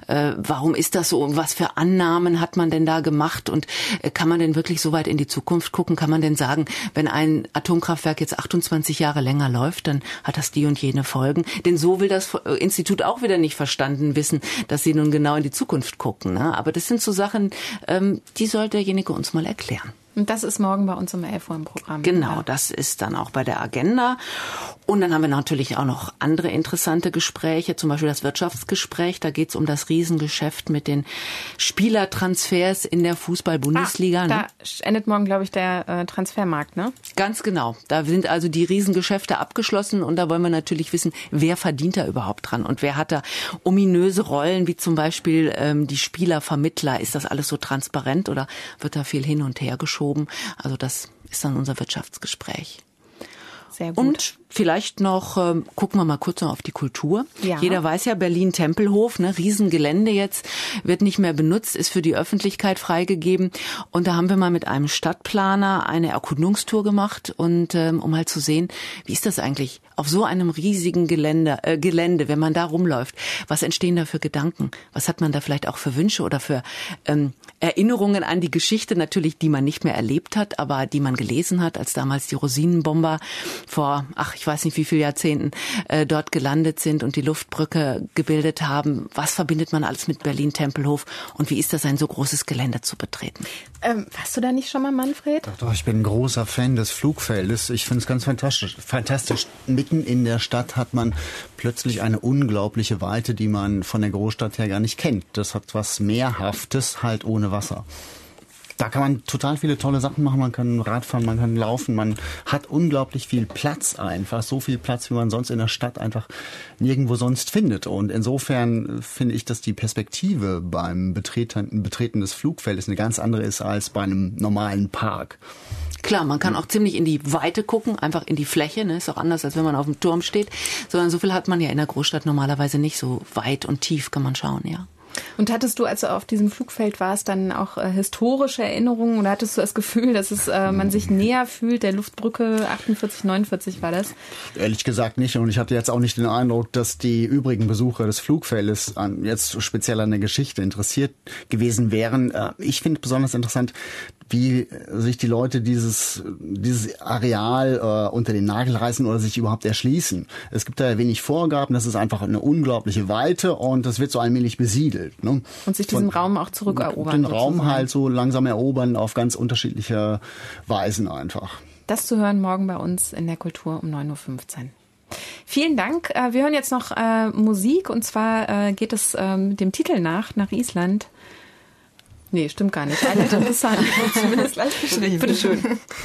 Warum ist das so? Was für Annahmen hat man denn da gemacht? Und kann man denn wirklich so weit in die Zukunft gucken? Kann man denn sagen, wenn ein Atomkraftwerk jetzt 28 Jahre länger läuft, dann hat das die und jene Folgen? Denn so will das Institut auch wieder nicht verstanden wissen, dass sie nun genau in die Zukunft gucken. Ne? Aber das sind so Sachen, die soll derjenige uns mal erklären. Und das ist morgen bei uns um 11 Uhr im Programm. Genau, das ist dann auch bei der Agenda. Und dann haben wir natürlich auch noch andere interessante Gespräche, zum Beispiel das Wirtschaftsgespräch. Da geht es um das Riesengeschäft mit den Spielertransfers in der Fußball-Bundesliga. Da endet morgen, glaube ich, der Transfermarkt, ne? Ganz genau. Da sind also die Riesengeschäfte abgeschlossen und da wollen wir natürlich wissen, wer verdient da überhaupt dran und wer hat da ominöse Rollen, wie zum Beispiel die Spielervermittler. Ist das alles so transparent oder wird da viel hin und her geschoben? Also das ist dann unser Wirtschaftsgespräch. Sehr gut. Und vielleicht noch, gucken wir mal kurz noch auf die Kultur. Ja. Jeder weiß ja, Berlin-Tempelhof, ne, Riesengelände jetzt, wird nicht mehr benutzt, ist für die Öffentlichkeit freigegeben. Und da haben wir mal mit einem Stadtplaner eine Erkundungstour gemacht und um halt zu sehen, wie ist das eigentlich auf so einem riesigen Gelände, wenn man da rumläuft. Was entstehen da für Gedanken? Was hat man da vielleicht auch für Wünsche oder für Erinnerungen an die Geschichte, natürlich, die man nicht mehr erlebt hat, aber die man gelesen hat, als damals die Rosinenbomber vor, ich weiß nicht wie viele Jahrzehnten dort gelandet sind und die Luftbrücke gebildet haben. Was verbindet man alles mit Berlin-Tempelhof und wie ist das, ein so großes Gelände zu betreten? Warst du da nicht schon mal, Manfred? Doch, ich bin ein großer Fan des Flugfeldes. Ich finde es ganz fantastisch. Mitten in der Stadt hat man plötzlich eine unglaubliche Weite, die man von der Großstadt her gar nicht kennt. Das hat was Meerhaftes, halt ohne Wasser. Da kann man total viele tolle Sachen machen. Man kann Radfahren, man kann laufen. Man hat unglaublich viel Platz einfach. So viel Platz, wie man sonst in der Stadt einfach nirgendwo sonst findet. Und insofern finde ich, dass die Perspektive beim Betreten des Flugfeldes eine ganz andere ist als bei einem normalen Park. Klar, man kann auch ziemlich in die Weite gucken, einfach in die Fläche, ne? Ist auch anders, als wenn man auf dem Turm steht. Sondern so viel hat man ja in der Großstadt normalerweise nicht. So weit und tief kann man schauen, ja. Und hattest du, als du auf diesem Flugfeld warst, dann auch historische Erinnerungen oder hattest du das Gefühl, dass man sich näher fühlt, der Luftbrücke 48, 49 war das? Ehrlich gesagt nicht und ich hatte jetzt auch nicht den Eindruck, dass die übrigen Besucher des Flugfeldes jetzt speziell an der Geschichte interessiert gewesen wären. Ich finde besonders interessant, wie sich die Leute dieses Areal unter den Nagel reißen oder sich überhaupt erschließen. Es gibt da ja wenig Vorgaben, das ist einfach eine unglaubliche Weite und das wird so allmählich besiedelt. Ne? Und sich diesen Raum auch zurückerobern. Den Raum halt so langsam erobern auf ganz unterschiedliche Weisen einfach. Das zu hören morgen bei uns in der Kultur um 9.15 Uhr. Vielen Dank. Wir hören jetzt noch Musik und zwar geht es dem Titel nach Island. Nee, stimmt gar nicht. Interessant. Zumindest leicht beschrieben. Bitteschön.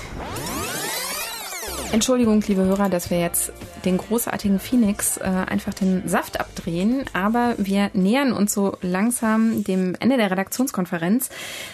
Entschuldigung, liebe Hörer, dass wir jetzt den großartigen Phoenix einfach den Saft abdrehen, aber wir nähern uns so langsam dem Ende der Redaktionskonferenz.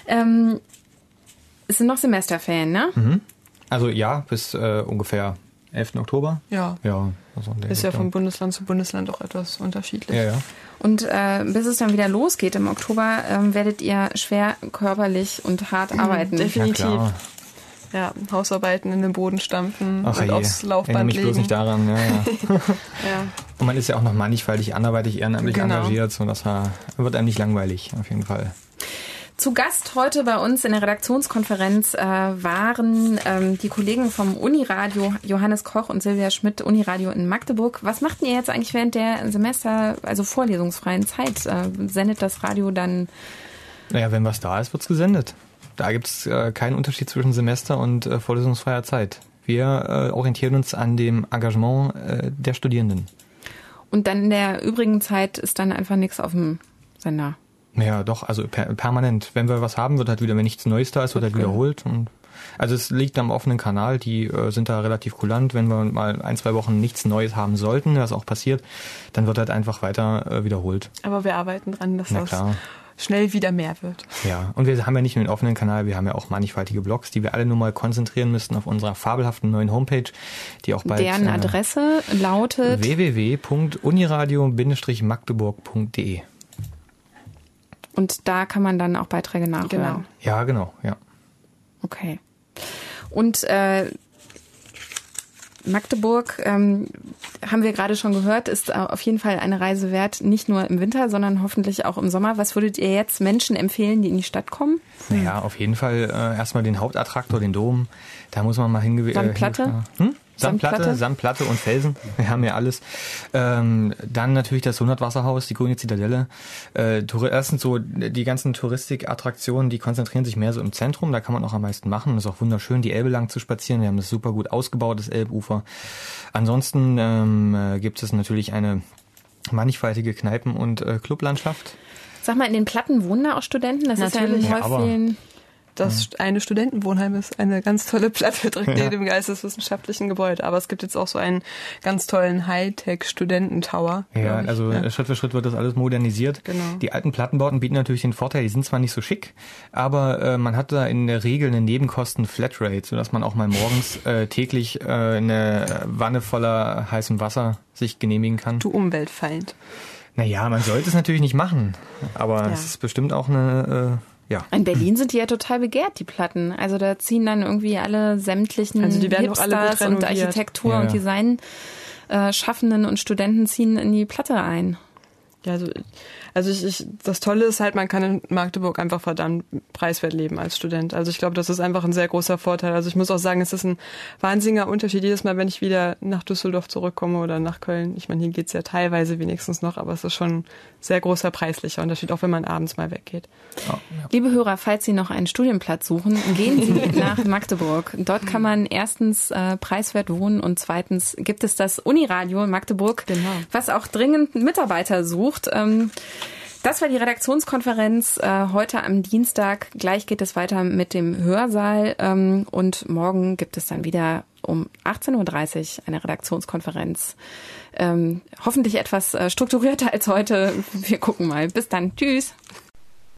Es sind noch Semesterferien, ne? Mhm. Also ja, bis ungefähr 11. Oktober. Ja. Also ist ja von Bundesland zu Bundesland auch etwas unterschiedlich. Ja. Und bis es dann wieder losgeht im Oktober, werdet ihr schwer körperlich und hart arbeiten. Definitiv. Ja, Hausarbeiten in den Boden stampfen und aufs Laufband legen. Bloß nicht daran. Ja. Ja. Und man ist ja auch noch mannigfaltig, anderweitig, ehrenamtlich engagiert, so das wird einem nicht langweilig, auf jeden Fall. Zu Gast heute bei uns in der Redaktionskonferenz waren die Kollegen vom Uniradio, Johannes Koch und Silvia Schmidt, Uniradio in Magdeburg. Was macht ihr jetzt eigentlich während der vorlesungsfreien Zeit? Sendet das Radio dann? Naja, wenn was da ist, wird's gesendet. Da gibt's keinen Unterschied zwischen Semester und vorlesungsfreier Zeit. Wir orientieren uns an dem Engagement der Studierenden. Und dann in der übrigen Zeit ist dann einfach nichts auf dem Sender? Naja, doch, also permanent. Wenn wir was haben, wird halt wieder, wenn nichts Neues da ist, wird halt wiederholt. Und Also es liegt am offenen Kanal, die sind da relativ kulant. Wenn wir mal 1-2 Wochen nichts Neues haben sollten, was auch passiert, dann wird halt einfach weiter wiederholt. Aber wir arbeiten dran, dass das schnell wieder mehr wird. Ja, und wir haben ja nicht nur den offenen Kanal, wir haben ja auch mannigfaltige Blogs, die wir alle nur mal konzentrieren müssten auf unserer fabelhaften neuen Homepage, die auch bald... Deren Adresse lautet... www.uniradio-magdeburg.de. Und da kann man dann auch Beiträge nachhören. Genau. Ja, genau, ja. Okay. Und Magdeburg, haben wir gerade schon gehört, ist auf jeden Fall eine Reise wert, nicht nur im Winter, sondern hoffentlich auch im Sommer. Was würdet ihr jetzt Menschen empfehlen, die in die Stadt kommen? Naja, auf jeden Fall erstmal den Hauptattraktor, den Dom. Da muss man mal Sandplatte? Sandplatte und Felsen. Wir haben ja alles. Dann natürlich das 100-Wasserhaus, die Grüne Zitadelle. Erstens so die ganzen Touristikattraktionen, die konzentrieren sich mehr so im Zentrum. Da kann man auch am meisten machen. Das ist auch wunderschön, die Elbe lang zu spazieren. Wir haben das super gut ausgebaut, das Elbufer. Ansonsten gibt es natürlich eine mannigfaltige Kneipen- und Clublandschaft. Sag mal, in den Platten wohnen da auch Studenten? Das natürlich. Ist ja in Häuschen. Das eine Studentenwohnheim ist eine ganz tolle Platte direkt neben dem geisteswissenschaftlichen Gebäude. Aber es gibt jetzt auch so einen ganz tollen Hightech-Studententower. Ja, also Schritt für Schritt wird das alles modernisiert. Genau. Die alten Plattenbauten bieten natürlich den Vorteil, die sind zwar nicht so schick, aber man hat da in der Regel eine Nebenkosten-Flatrate, sodass man auch mal morgens täglich eine Wanne voller heißem Wasser sich genehmigen kann. Du Umweltfeind. Naja, man sollte es natürlich nicht machen, aber es ist bestimmt auch eine... In Berlin sind die ja total begehrt, die Platten. Also da ziehen dann irgendwie alle sämtlichen die werden auch alle gut Hipsters und Architektur- und Design-Schaffenden und Studenten ziehen in die Platte ein. Ja, also das Tolle ist halt, man kann in Magdeburg einfach verdammt preiswert leben als Student. Also ich glaube, das ist einfach ein sehr großer Vorteil. Also ich muss auch sagen, es ist ein wahnsinniger Unterschied jedes Mal, wenn ich wieder nach Düsseldorf zurückkomme oder nach Köln. Ich meine, hier geht's ja teilweise wenigstens noch, aber es ist schon ein sehr großer preislicher Unterschied, auch wenn man abends mal weggeht. Ja. Liebe Hörer, falls Sie noch einen Studienplatz suchen, gehen Sie nach Magdeburg. Dort kann man erstens preiswert wohnen und zweitens gibt es das Uniradio in Magdeburg, was auch dringend Mitarbeiter sucht. Das war die Redaktionskonferenz heute am Dienstag. Gleich geht es weiter mit dem Hörsaal und morgen gibt es dann wieder um 18.30 Uhr eine Redaktionskonferenz. Hoffentlich etwas strukturierter als heute. Wir gucken mal. Bis dann. Tschüss.